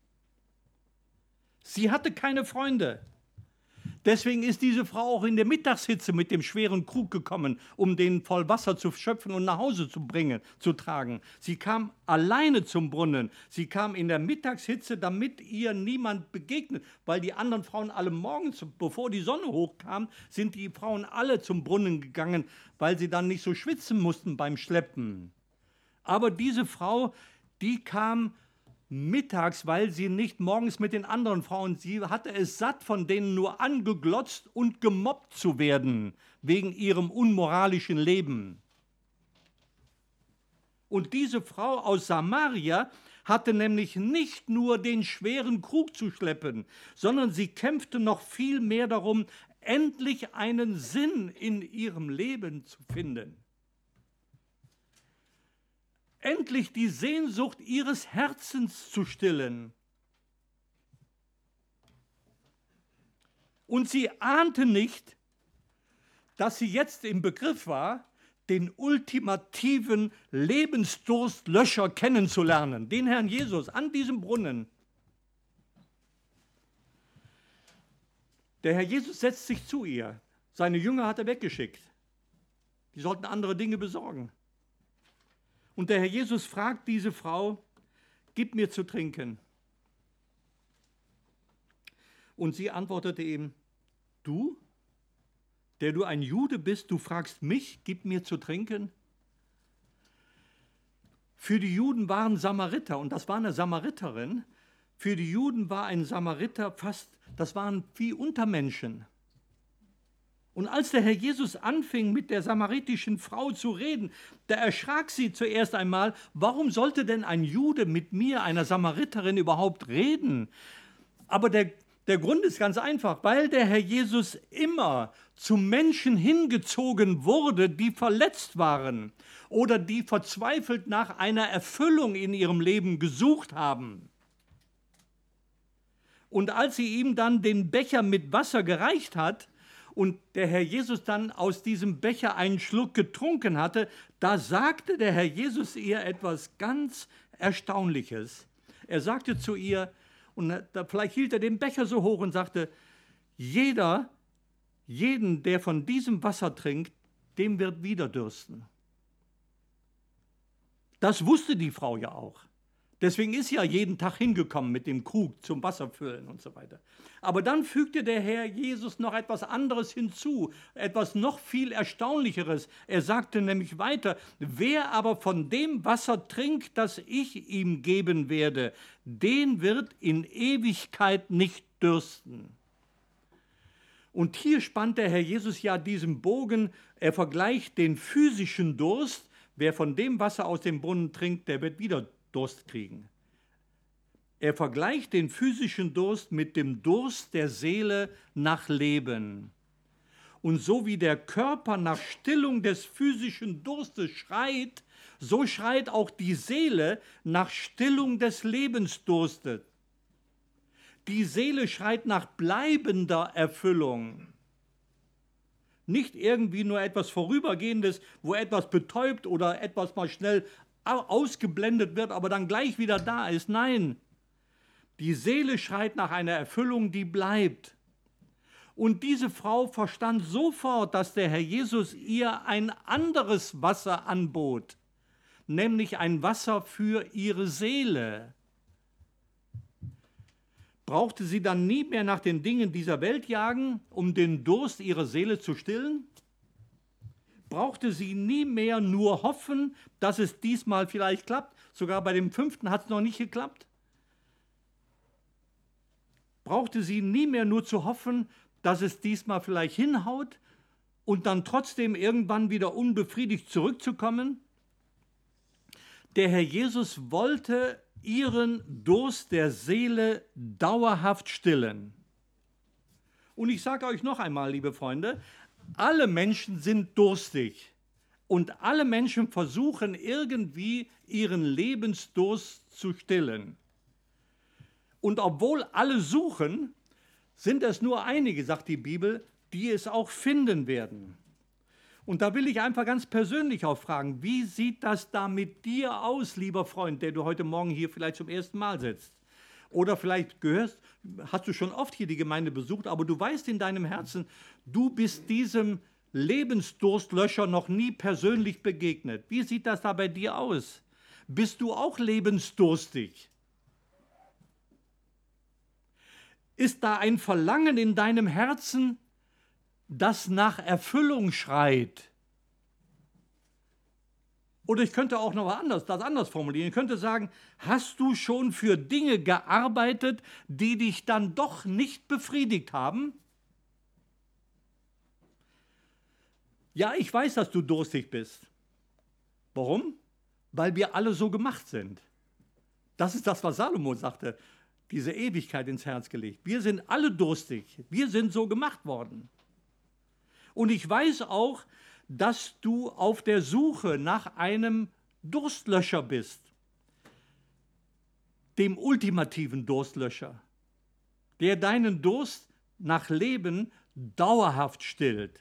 Sie hatte keine Freunde. Deswegen ist diese Frau auch in der Mittagshitze mit dem schweren Krug gekommen, um den voll Wasser zu schöpfen und nach Hause zu tragen. Sie kam alleine zum Brunnen. Sie kam in der Mittagshitze, damit ihr niemand begegnet, weil die anderen Frauen alle morgens, bevor die Sonne hochkam, sind die Frauen alle zum Brunnen gegangen, weil sie dann nicht so schwitzen mussten beim Schleppen. Aber diese Frau, die kam mittags, weil sie nicht morgens mit den anderen Frauen, sie hatte es satt, von denen nur angeglotzt und gemobbt zu werden, wegen ihrem unmoralischen Leben. Und diese Frau aus Samaria hatte nämlich nicht nur den schweren Krug zu schleppen, sondern sie kämpfte noch viel mehr darum, endlich einen Sinn in ihrem Leben zu finden. Endlich die Sehnsucht ihres Herzens zu stillen. Und sie ahnte nicht, dass sie jetzt im Begriff war, den ultimativen Lebensdurstlöscher kennenzulernen, den Herrn Jesus an diesem Brunnen. Der Herr Jesus setzt sich zu ihr. Seine Jünger hat er weggeschickt. Die sollten andere Dinge besorgen. Und der Herr Jesus fragt diese Frau, gib mir zu trinken. Und sie antwortete ihm, du, der du ein Jude bist, du fragst mich, gib mir zu trinken? Für die Juden waren Samariter, und das war eine Samariterin, für die Juden war ein Samariter das waren wie Untermenschen. Und als der Herr Jesus anfing, mit der samaritischen Frau zu reden, da erschrak sie zuerst einmal, warum sollte denn ein Jude mit mir, einer Samariterin, überhaupt reden? Aber der Grund ist ganz einfach, weil der Herr Jesus immer zu Menschen hingezogen wurde, die verletzt waren oder die verzweifelt nach einer Erfüllung in ihrem Leben gesucht haben. Und als sie ihm dann den Becher mit Wasser gereicht hat, und der Herr Jesus dann aus diesem Becher einen Schluck getrunken hatte, da sagte der Herr Jesus ihr etwas ganz Erstaunliches. Er sagte zu ihr, und vielleicht hielt er den Becher so hoch und sagte, jeden, der von diesem Wasser trinkt, dem wird wieder dürsten. Das wusste die Frau ja auch. Deswegen ist sie ja jeden Tag hingekommen mit dem Krug zum Wasserfüllen und so weiter. Aber dann fügte der Herr Jesus noch etwas anderes hinzu, etwas noch viel Erstaunlicheres. Er sagte nämlich weiter, wer aber von dem Wasser trinkt, das ich ihm geben werde, den wird in Ewigkeit nicht dürsten. Und hier spannt der Herr Jesus ja diesen Bogen, er vergleicht den physischen Durst, wer von dem Wasser aus dem Brunnen trinkt, der wird wieder Durst kriegen. Er vergleicht den physischen Durst mit dem Durst der Seele nach Leben. Und so wie der Körper nach Stillung des physischen Durstes schreit, so schreit auch die Seele nach Stillung des Lebensdurstes. Die Seele schreit nach bleibender Erfüllung. Nicht irgendwie nur etwas Vorübergehendes, wo etwas betäubt oder etwas mal schnell ausgeblendet wird, aber dann gleich wieder da ist. Nein, die Seele schreit nach einer Erfüllung, die bleibt. Und diese Frau verstand sofort, dass der Herr Jesus ihr ein anderes Wasser anbot, nämlich ein Wasser für ihre Seele. Brauchte sie dann nie mehr nach den Dingen dieser Welt jagen, um den Durst ihrer Seele zu stillen? Brauchte sie nie mehr nur hoffen, dass es diesmal vielleicht klappt? Sogar bei dem 5. hat es noch nicht geklappt. Brauchte sie nie mehr nur zu hoffen, dass es diesmal vielleicht hinhaut und dann trotzdem irgendwann wieder unbefriedigt zurückzukommen? Der Herr Jesus wollte ihren Durst der Seele dauerhaft stillen. Und ich sage euch noch einmal, liebe Freunde, alle Menschen sind durstig und alle Menschen versuchen irgendwie ihren Lebensdurst zu stillen. Und obwohl alle suchen, sind es nur einige, sagt die Bibel, die es auch finden werden. Und da will ich einfach ganz persönlich auch fragen, wie sieht das da mit dir aus, lieber Freund, der du heute Morgen hier vielleicht zum ersten Mal sitzt? Oder vielleicht hast du schon oft hier die Gemeinde besucht, aber du weißt in deinem Herzen, du bist diesem Lebensdurstlöscher noch nie persönlich begegnet. Wie sieht das da bei dir aus? Bist du auch lebensdurstig? Ist da ein Verlangen in deinem Herzen, das nach Erfüllung schreit? Oder ich könnte auch noch das anders formulieren. Ich könnte sagen, hast du schon für Dinge gearbeitet, die dich dann doch nicht befriedigt haben? Ja, ich weiß, dass du durstig bist. Warum? Weil wir alle so gemacht sind. Das ist das, was Salomo sagte, diese Ewigkeit ins Herz gelegt. Wir sind alle durstig. Wir sind so gemacht worden. Und ich weiß auch, dass du auf der Suche nach einem Durstlöscher bist, dem ultimativen Durstlöscher, der deinen Durst nach Leben dauerhaft stillt.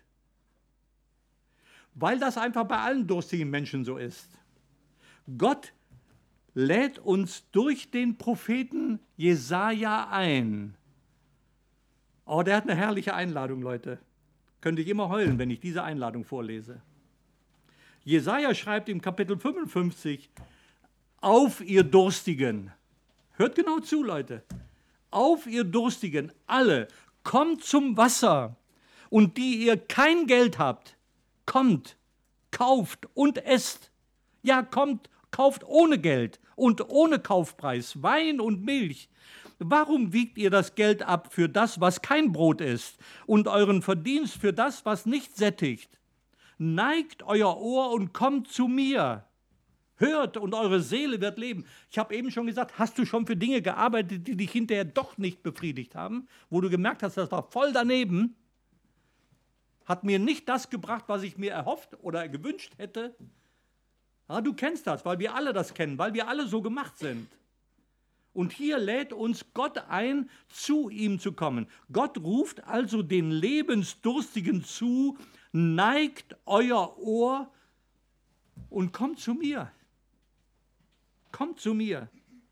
Weil das einfach bei allen durstigen Menschen so ist. Gott lädt uns durch den Propheten Jesaja ein. Oh, der hat eine herrliche Einladung, Leute. Könnte ich immer heulen, wenn ich diese Einladung vorlese. Jesaja schreibt im Kapitel 55, auf ihr Durstigen. Hört genau zu, Leute. Auf ihr Durstigen, alle, kommt zum Wasser. Und die ihr kein Geld habt, kommt, kauft und esst. Ja, kommt, kauft ohne Geld und ohne Kaufpreis Wein und Milch. Warum wiegt ihr das Geld ab für das, was kein Brot ist, und euren Verdienst für das, was nicht sättigt? Neigt euer Ohr und kommt zu mir. Hört und eure Seele wird leben. Ich habe eben schon gesagt, hast du schon für Dinge gearbeitet, die dich hinterher doch nicht befriedigt haben, wo du gemerkt hast, das war voll daneben, hat mir nicht das gebracht, was ich mir erhofft oder gewünscht hätte? Ja, du kennst das, weil wir alle das kennen, weil wir alle so gemacht sind. Und hier lädt uns Gott ein, zu ihm zu kommen. Gott ruft also den Lebensdurstigen zu, neigt euer Ohr und kommt zu mir. Kommt zu mir.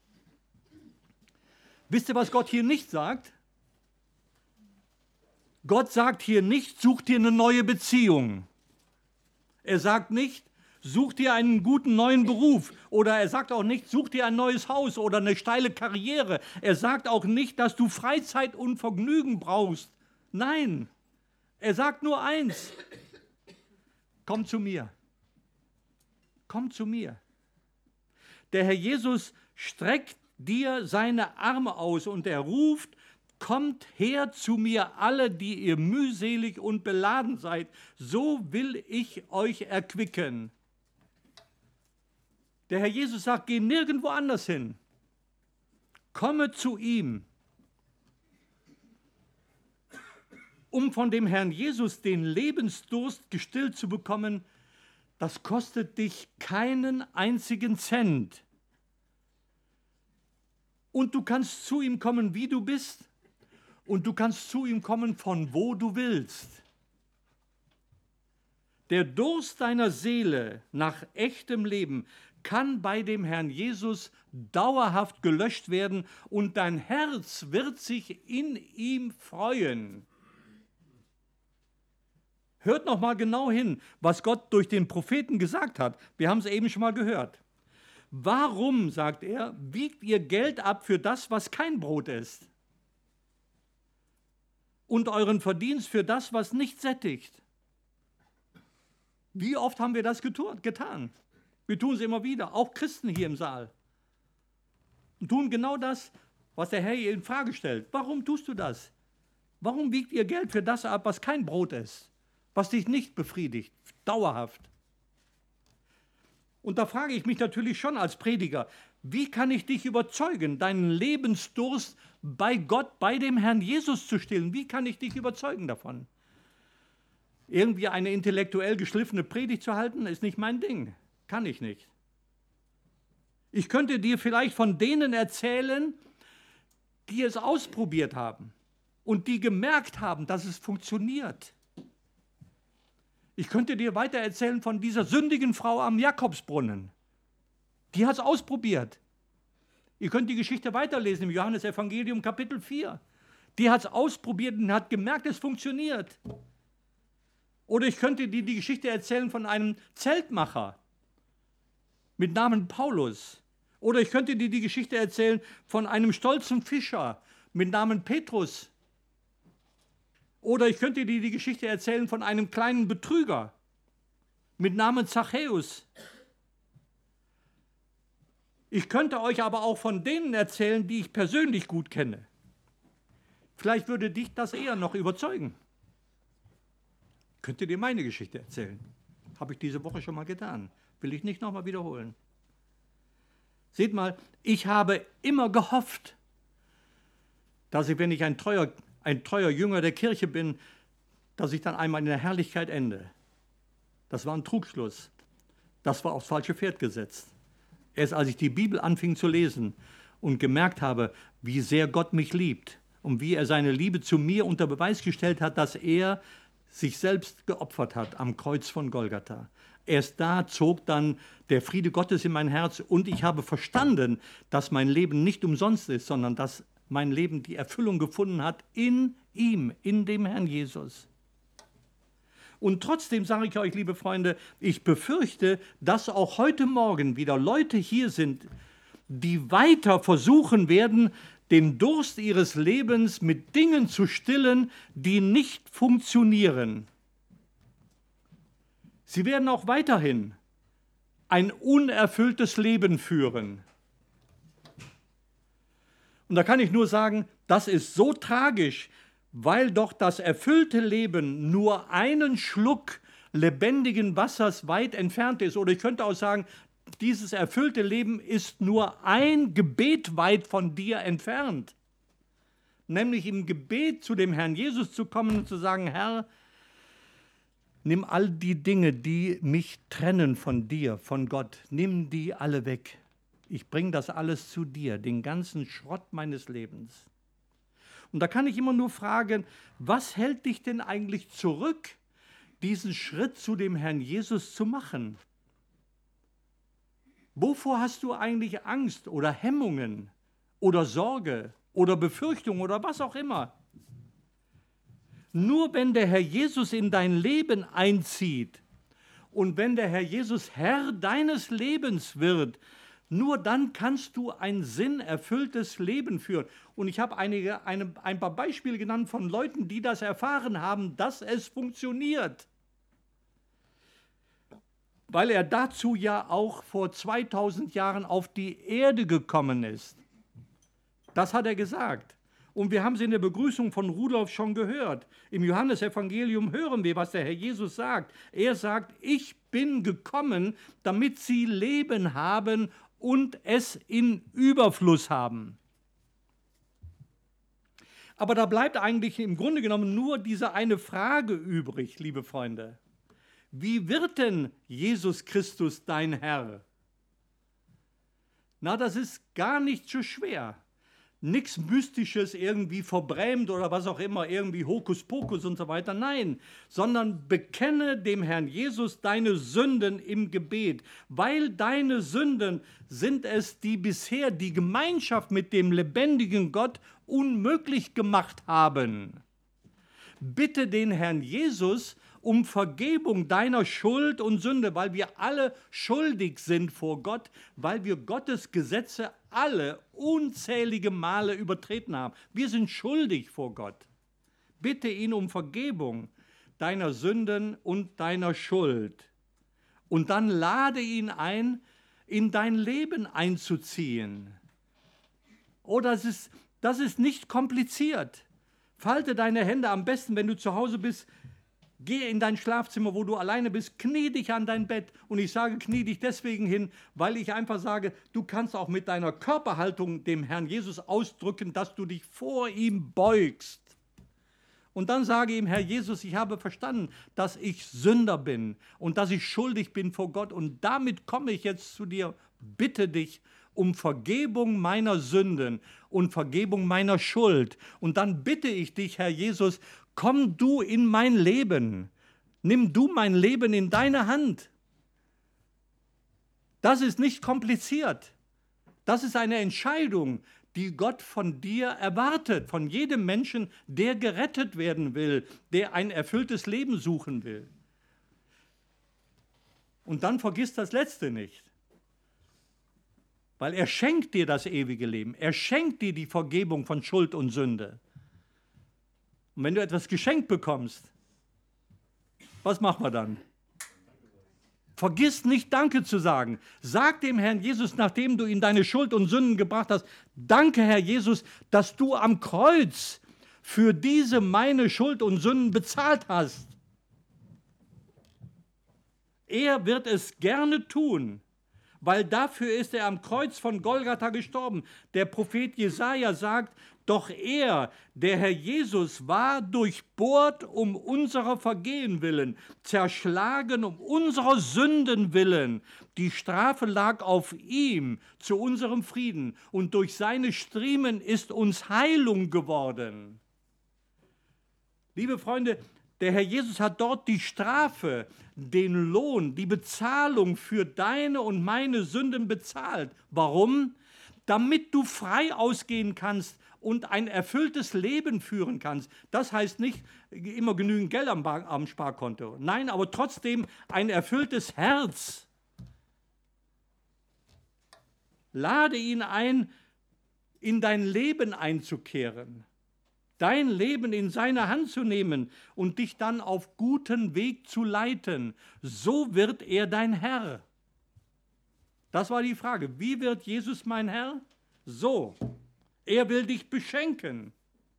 Wisst ihr, was Gott hier nicht sagt? Gott sagt hier nicht, such dir eine neue Beziehung. Er sagt nicht, such dir einen guten neuen Beruf, oder er sagt auch nicht, such dir ein neues Haus oder eine steile Karriere. Er sagt auch nicht, dass du Freizeit und Vergnügen brauchst. Nein, er sagt nur eins, komm zu mir. Komm zu mir. Der Herr Jesus streckt dir seine Arme aus und er ruft, kommt her zu mir alle, die ihr mühselig und beladen seid, so will ich euch erquicken. Der Herr Jesus sagt, geh nirgendwo anders hin. Komme zu ihm. Um von dem Herrn Jesus den Lebensdurst gestillt zu bekommen, das kostet dich keinen einzigen Cent. Und du kannst zu ihm kommen, wie du bist. Und du kannst zu ihm kommen, von wo du willst. Der Durst deiner Seele nach echtem Leben kann bei dem Herrn Jesus dauerhaft gelöscht werden und dein Herz wird sich in ihm freuen. Hört noch mal genau hin, was Gott durch den Propheten gesagt hat. Wir haben es eben schon mal gehört. Warum, sagt er, wiegt ihr Geld ab für das, was kein Brot ist? Und euren Verdienst für das, was nicht sättigt? Wie oft haben wir das getan? Wir tun es immer wieder, auch Christen hier im Saal. Und tun genau das, was der Herr hier in Frage stellt. Warum tust du das? Warum wiegt ihr Geld für das ab, was kein Brot ist? Was dich nicht befriedigt, dauerhaft? Und da frage ich mich natürlich schon als Prediger, wie kann ich dich überzeugen, deinen Lebensdurst bei Gott, bei dem Herrn Jesus zu stillen? Wie kann ich dich überzeugen davon? Irgendwie eine intellektuell geschliffene Predigt zu halten, ist nicht mein Ding. Kann ich nicht. Ich könnte dir vielleicht von denen erzählen, die es ausprobiert haben und die gemerkt haben, dass es funktioniert. Ich könnte dir weiter erzählen von dieser sündigen Frau am Jakobsbrunnen. Die hat es ausprobiert. Ihr könnt die Geschichte weiterlesen im Johannesevangelium Kapitel 4. Die hat es ausprobiert und hat gemerkt, es funktioniert. Oder ich könnte dir die Geschichte erzählen von einem Zeltmacher mit Namen Paulus. Oder ich könnte dir die Geschichte erzählen von einem stolzen Fischer mit Namen Petrus. Oder ich könnte dir die Geschichte erzählen von einem kleinen Betrüger mit Namen Zachäus. Ich könnte euch aber auch von denen erzählen, die ich persönlich gut kenne. Vielleicht würde dich das eher noch überzeugen. Ich könnte dir meine Geschichte erzählen. Habe ich diese Woche schon mal getan. Will ich nicht nochmal wiederholen. Seht mal, ich habe immer gehofft, dass ich, wenn ich ein treuer Jünger der Kirche bin, dass ich dann einmal in der Herrlichkeit ende. Das war ein Trugschluss. Das war aufs falsche Pferd gesetzt. Erst als ich die Bibel anfing zu lesen und gemerkt habe, wie sehr Gott mich liebt und wie er seine Liebe zu mir unter Beweis gestellt hat, dass er sich selbst geopfert hat am Kreuz von Golgatha. Erst da zog dann der Friede Gottes in mein Herz und ich habe verstanden, dass mein Leben nicht umsonst ist, sondern dass mein Leben die Erfüllung gefunden hat in ihm, in dem Herrn Jesus. Und trotzdem sage ich euch, liebe Freunde, ich befürchte, dass auch heute Morgen wieder Leute hier sind, die weiter versuchen werden, den Durst ihres Lebens mit Dingen zu stillen, die nicht funktionieren. Sie werden auch weiterhin ein unerfülltes Leben führen. Und da kann ich nur sagen, das ist so tragisch, weil doch das erfüllte Leben nur einen Schluck lebendigen Wassers weit entfernt ist. Oder ich könnte auch sagen, dieses erfüllte Leben ist nur ein Gebet weit von dir entfernt. Nämlich im Gebet zu dem Herrn Jesus zu kommen und zu sagen, Herr, nimm all die Dinge, die mich trennen von dir, von Gott, nimm die alle weg. Ich bringe das alles zu dir, den ganzen Schrott meines Lebens. Und da kann ich immer nur fragen, was hält dich denn eigentlich zurück, diesen Schritt zu dem Herrn Jesus zu machen? Wovor hast du eigentlich Angst oder Hemmungen oder Sorge oder Befürchtung oder was auch immer? Nur wenn der Herr Jesus in dein Leben einzieht und wenn der Herr Jesus Herr deines Lebens wird, nur dann kannst du ein sinnerfülltes Leben führen. Und ich habe ein paar Beispiele genannt von Leuten, die das erfahren haben, dass es funktioniert. Weil er dazu ja auch vor 2000 Jahren auf die Erde gekommen ist. Das hat er gesagt. Und wir haben es in der Begrüßung von Rudolf schon gehört. Im Johannesevangelium hören wir, was der Herr Jesus sagt. Er sagt, ich bin gekommen, damit sie Leben haben und es in Überfluss haben. Aber da bleibt eigentlich im Grunde genommen nur diese eine Frage übrig, liebe Freunde. Wie wird denn Jesus Christus dein Herr? Na, das ist gar nicht so schwer. nichts Mystisches, irgendwie verbrämt oder was auch immer, irgendwie Hokuspokus und so weiter. Nein, sondern bekenne dem Herrn Jesus deine Sünden im Gebet, weil deine Sünden sind es, die bisher die Gemeinschaft mit dem lebendigen Gott unmöglich gemacht haben. Bitte den Herrn Jesus um Vergebung deiner Schuld und Sünde, weil wir alle schuldig sind vor Gott, weil wir Gottes Gesetze alle unzählige Male übertreten haben. Wir sind schuldig vor Gott. Bitte ihn um Vergebung deiner Sünden und deiner Schuld. Und dann lade ihn ein, in dein Leben einzuziehen. Oh, das ist nicht kompliziert. Falte deine Hände am besten, wenn du zu Hause bist. Geh in dein Schlafzimmer, wo du alleine bist, knie dich an dein Bett. Und ich sage, knie dich deswegen hin, weil ich einfach sage, du kannst auch mit deiner Körperhaltung dem Herrn Jesus ausdrücken, dass du dich vor ihm beugst. Und dann sage ihm, Herr Jesus, ich habe verstanden, dass ich Sünder bin und dass ich schuldig bin vor Gott. Und damit komme ich jetzt zu dir, bitte dich um Vergebung meiner Sünden und Vergebung meiner Schuld. Und dann bitte ich dich, Herr Jesus, komm du in mein Leben. Nimm du mein Leben in deine Hand. Das ist nicht kompliziert. Das ist eine Entscheidung, die Gott von dir erwartet, von jedem Menschen, der gerettet werden will, der ein erfülltes Leben suchen will. Und dann vergiss das Letzte nicht. Weil er schenkt dir das ewige Leben. Er schenkt dir die Vergebung von Schuld und Sünde. Und wenn du etwas geschenkt bekommst, was machen wir dann? Vergiss nicht, Danke zu sagen. Sag dem Herrn Jesus, nachdem du ihm deine Schuld und Sünden gebracht hast, danke, Herr Jesus, dass du am Kreuz für diese meine Schuld und Sünden bezahlt hast. Er wird es gerne tun, weil dafür ist er am Kreuz von Golgatha gestorben. Der Prophet Jesaja sagt, doch er, der Herr Jesus, war durchbohrt um unserer Vergehen willen, zerschlagen um unserer Sünden willen. Die Strafe lag auf ihm zu unserem Frieden und durch seine Striemen ist uns Heilung geworden. Liebe Freunde, der Herr Jesus hat dort die Strafe, den Lohn, die Bezahlung für deine und meine Sünden bezahlt. Warum? Damit du frei ausgehen kannst und ein erfülltes Leben führen kannst. Das heißt nicht immer genügend Geld am Sparkonto. Nein, aber trotzdem ein erfülltes Herz. Lade ihn ein, in dein Leben einzukehren, dein Leben in seine Hand zu nehmen und dich dann auf guten Weg zu leiten. So wird er dein Herr. Das war die Frage. Wie wird Jesus mein Herr? So. Er will dich beschenken.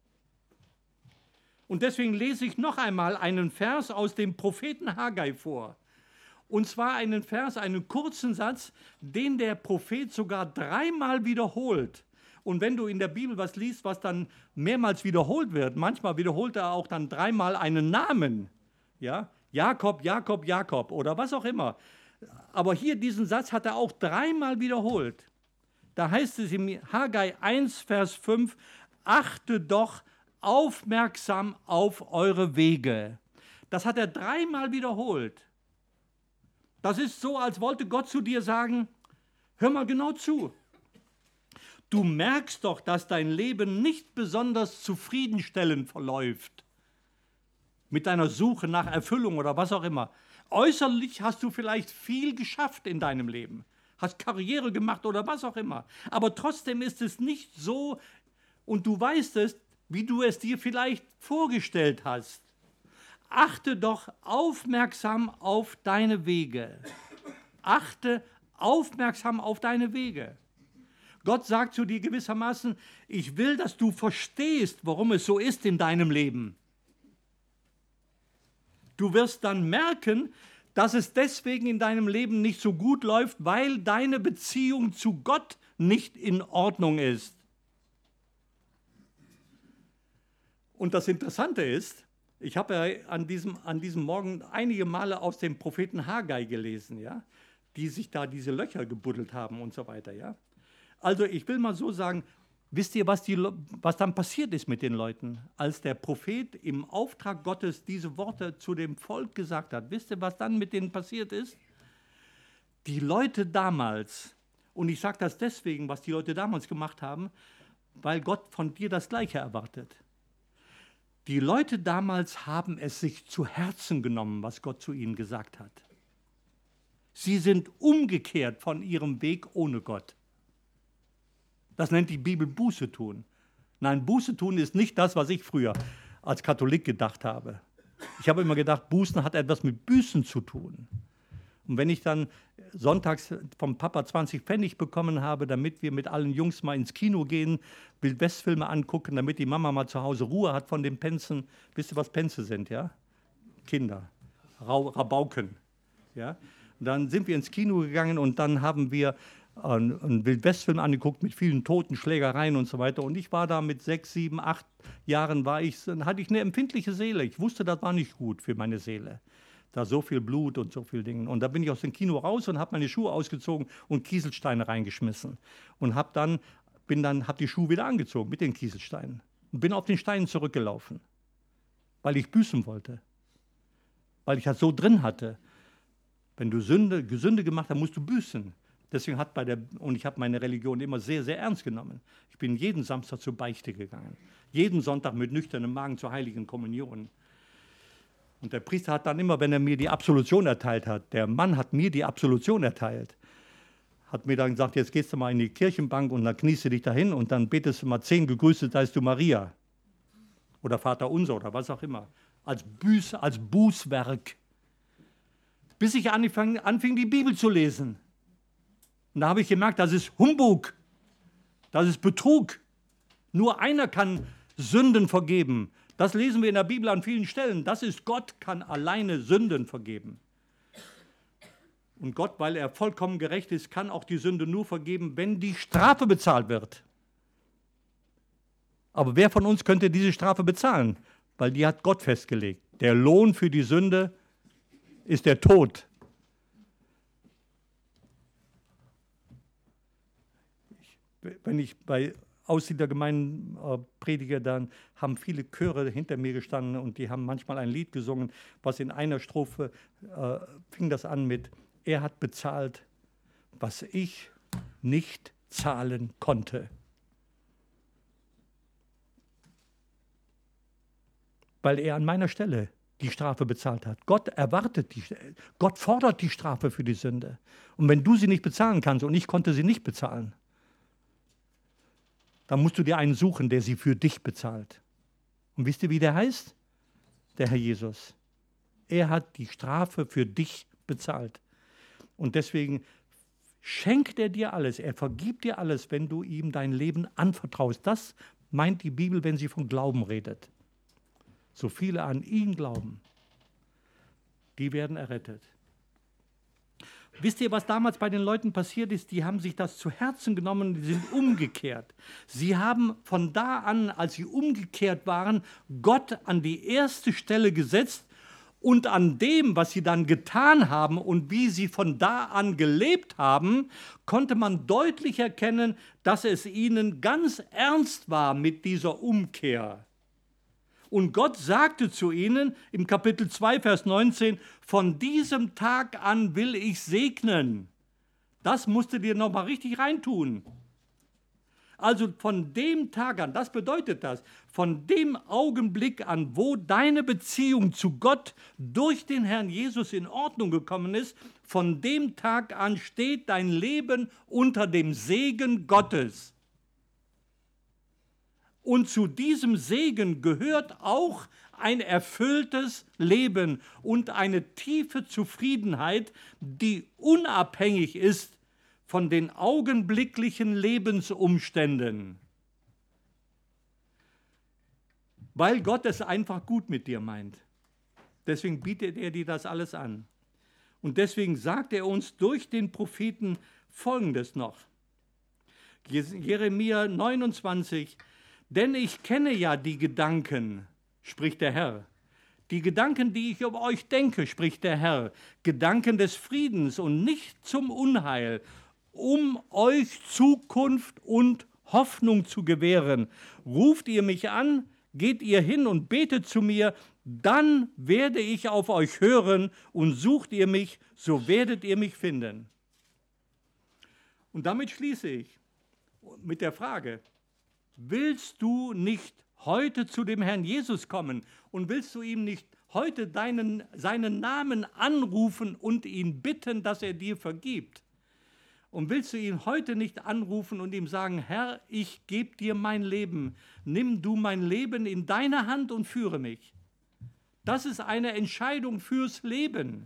Und deswegen lese ich noch einmal einen Vers aus dem Propheten Haggai vor. Und zwar einen Vers, einen kurzen Satz, den der Prophet sogar dreimal wiederholt. Und wenn du in der Bibel was liest, was dann mehrmals wiederholt wird, manchmal wiederholt er auch dann dreimal einen Namen. Ja? Jakob, Jakob, Jakob oder was auch immer. Aber hier diesen Satz hat er auch dreimal wiederholt. Da heißt es im Haggai 1, Vers 5, achte doch aufmerksam auf eure Wege. Das hat er dreimal wiederholt. Das ist so, als wollte Gott zu dir sagen, hör mal genau zu. Du merkst doch, dass dein Leben nicht besonders zufriedenstellend verläuft. Mit deiner Suche nach Erfüllung oder was auch immer. Äußerlich hast du vielleicht viel geschafft in deinem Leben. Hast Karriere gemacht oder was auch immer. Aber trotzdem ist es nicht so, und du weißt es, wie du es dir vielleicht vorgestellt hast. Achte doch aufmerksam auf deine Wege. Achte aufmerksam auf deine Wege. Gott sagt zu dir gewissermaßen, ich will, dass du verstehst, warum es so ist in deinem Leben. Du wirst dann merken, dass es deswegen in deinem Leben nicht so gut läuft, weil deine Beziehung zu Gott nicht in Ordnung ist. Und das Interessante ist, ich habe ja an diesem Morgen einige Male aus dem Propheten Haggai gelesen, ja, die sich da diese Löcher gebuddelt haben und so weiter. Ja. Also ich will mal so sagen, Wisst ihr, was dann passiert ist mit den Leuten, als der Prophet im Auftrag Gottes diese Worte zu dem Volk gesagt hat? Wisst ihr, was dann mit denen passiert ist? Die Leute damals, und ich sage das deswegen, was die Leute damals gemacht haben, weil Gott von dir das Gleiche erwartet. Die Leute damals haben es sich zu Herzen genommen, was Gott zu ihnen gesagt hat. Sie sind umgekehrt von ihrem Weg ohne Gott. Das nennt die Bibel Buße tun. Nein, Buße tun ist nicht das, was ich früher als Katholik gedacht habe. Ich habe immer gedacht, Bußen hat etwas mit Büßen zu tun. Und wenn ich dann sonntags vom Papa 20 Pfennig bekommen habe, damit wir mit allen Jungs mal ins Kino gehen, Wild-West-Filme angucken, damit die Mama mal zu Hause Ruhe hat von den Penzen. Wisst ihr, was Penze sind, ja? Kinder, Rabauken. Ja? Und dann sind wir ins Kino gegangen und dann haben wir einen Wild-West-Film angeguckt mit vielen Toten, Schlägereien und so weiter. Und ich war da mit 6, 7, 8 Jahren, hatte ich eine empfindliche Seele. Ich wusste, das war nicht gut für meine Seele. Da so viel Blut und so viel Dinge. Und da bin ich aus dem Kino raus und habe meine Schuhe ausgezogen und Kieselsteine reingeschmissen. Und habe die Schuhe wieder angezogen mit den Kieselsteinen. Und bin auf den Steinen zurückgelaufen, weil ich büßen wollte. Weil ich das so drin hatte. Wenn du Sünde gemacht hast, musst du büßen. Deswegen und ich habe meine Religion immer sehr, sehr ernst genommen. Ich bin jeden Samstag zur Beichte gegangen. Jeden Sonntag mit nüchternem Magen zur Heiligen Kommunion. Und der Priester hat dann immer, wenn er mir die Absolution erteilt hat, der Mann hat mir die Absolution erteilt, hat mir dann gesagt, jetzt gehst du mal in die Kirchenbank und dann kniest du dich dahin und dann betest du mal 10 Gegrüßet seist du Maria. Oder Vater unser oder was auch immer. Als Bußwerk. Bis ich anfing, die Bibel zu lesen. Und da habe ich gemerkt, das ist Humbug. Das ist Betrug. Nur einer kann Sünden vergeben. Das lesen wir in der Bibel an vielen Stellen. Das ist Gott, kann alleine Sünden vergeben. Und Gott, weil er vollkommen gerecht ist, kann auch die Sünde nur vergeben, wenn die Strafe bezahlt wird. Aber wer von uns könnte diese Strafe bezahlen? Weil die hat Gott festgelegt. Der Lohn für die Sünde ist der Tod. Wenn ich bei Aussiedlergemeinden predige, dann haben viele Chöre hinter mir gestanden und die haben manchmal ein Lied gesungen, was in einer Strophe fing das an mit: Er hat bezahlt, was ich nicht zahlen konnte. Weil er an meiner Stelle die Strafe bezahlt hat. Gott fordert die Strafe für die Sünde. Und wenn du sie nicht bezahlen kannst, und ich konnte sie nicht bezahlen, dann musst du dir einen suchen, der sie für dich bezahlt. Und wisst ihr, wie der heißt? Der Herr Jesus. Er hat die Strafe für dich bezahlt. Und deswegen schenkt er dir alles. Er vergibt dir alles, wenn du ihm dein Leben anvertraust. Das meint die Bibel, wenn sie von Glauben redet. So viele an ihn glauben, die werden errettet. Wisst ihr, was damals bei den Leuten passiert ist? Die haben sich das zu Herzen genommen, die sind umgekehrt. Sie haben von da an, als sie umgekehrt waren, Gott an die erste Stelle gesetzt und an dem, was sie dann getan haben und wie sie von da an gelebt haben, konnte man deutlich erkennen, dass es ihnen ganz ernst war mit dieser Umkehr. Und Gott sagte zu ihnen im Kapitel 2, Vers 19, von diesem Tag an will ich segnen. Das musst du dir nochmal richtig reintun. Also von dem Tag an, das bedeutet das, von dem Augenblick an, wo deine Beziehung zu Gott durch den Herrn Jesus in Ordnung gekommen ist, von dem Tag an steht dein Leben unter dem Segen Gottes. Und zu diesem Segen gehört auch ein erfülltes Leben und eine tiefe Zufriedenheit, die unabhängig ist von den augenblicklichen Lebensumständen. Weil Gott es einfach gut mit dir meint. Deswegen bietet er dir das alles an. Und deswegen sagt er uns durch den Propheten Folgendes noch. Jeremia 29, denn ich kenne ja die Gedanken, spricht der Herr. Die Gedanken, die ich über euch denke, spricht der Herr. Gedanken des Friedens und nicht zum Unheil, um euch Zukunft und Hoffnung zu gewähren. Ruft ihr mich an, geht ihr hin und betet zu mir, dann werde ich auf euch hören, und sucht ihr mich, so werdet ihr mich finden. Und damit schließe ich mit der Frage: Willst du nicht heute zu dem Herrn Jesus kommen und willst du ihm nicht heute seinen Namen anrufen und ihn bitten, dass er dir vergibt? Und willst du ihn heute nicht anrufen und ihm sagen: Herr, ich gebe dir mein Leben, nimm du mein Leben in deine Hand und führe mich? Das ist eine Entscheidung fürs Leben.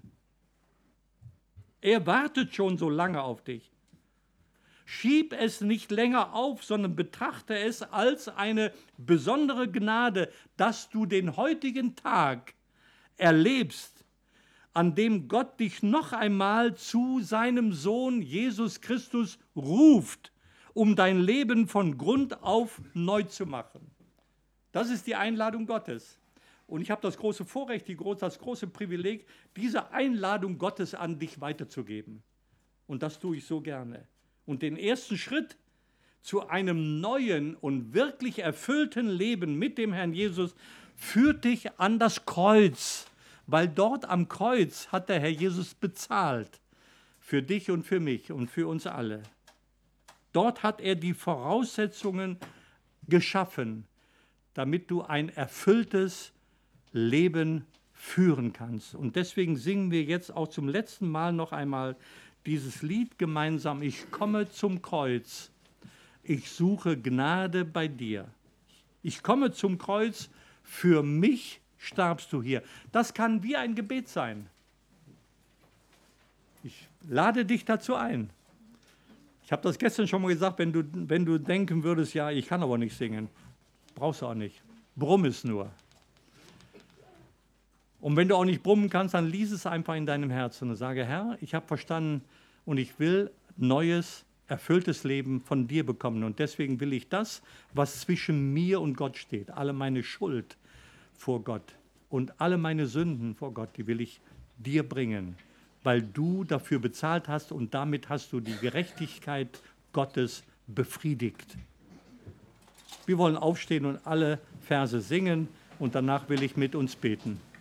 Er wartet schon so lange auf dich. Schieb es nicht länger auf, sondern betrachte es als eine besondere Gnade, dass du den heutigen Tag erlebst, an dem Gott dich noch einmal zu seinem Sohn Jesus Christus ruft, um dein Leben von Grund auf neu zu machen. Das ist die Einladung Gottes. Und ich habe das große Vorrecht, das große Privileg, diese Einladung Gottes an dich weiterzugeben. Und das tue ich so gerne. Und den ersten Schritt zu einem neuen und wirklich erfüllten Leben mit dem Herrn Jesus führt dich an das Kreuz, weil dort am Kreuz hat der Herr Jesus bezahlt für dich und für mich und für uns alle. Dort hat er die Voraussetzungen geschaffen, damit du ein erfülltes Leben führen kannst. Und deswegen singen wir jetzt auch zum letzten Mal noch einmal dieses Lied gemeinsam: Ich komme zum Kreuz, ich suche Gnade bei dir. Ich komme zum Kreuz, für mich starbst du hier. Das kann wie ein Gebet sein. Ich lade dich dazu ein. Ich habe das gestern schon mal gesagt, wenn du denken würdest, ja, ich kann aber nicht singen, brauchst du auch nicht. Brumm es nur. Und wenn du auch nicht brummen kannst, dann lies es einfach in deinem Herzen und sage: Herr, ich habe verstanden und ich will neues, erfülltes Leben von dir bekommen. Und deswegen will ich das, was zwischen mir und Gott steht, alle meine Schuld vor Gott und alle meine Sünden vor Gott, die will ich dir bringen, weil du dafür bezahlt hast und damit hast du die Gerechtigkeit Gottes befriedigt. Wir wollen aufstehen und alle Verse singen und danach will ich mit uns beten.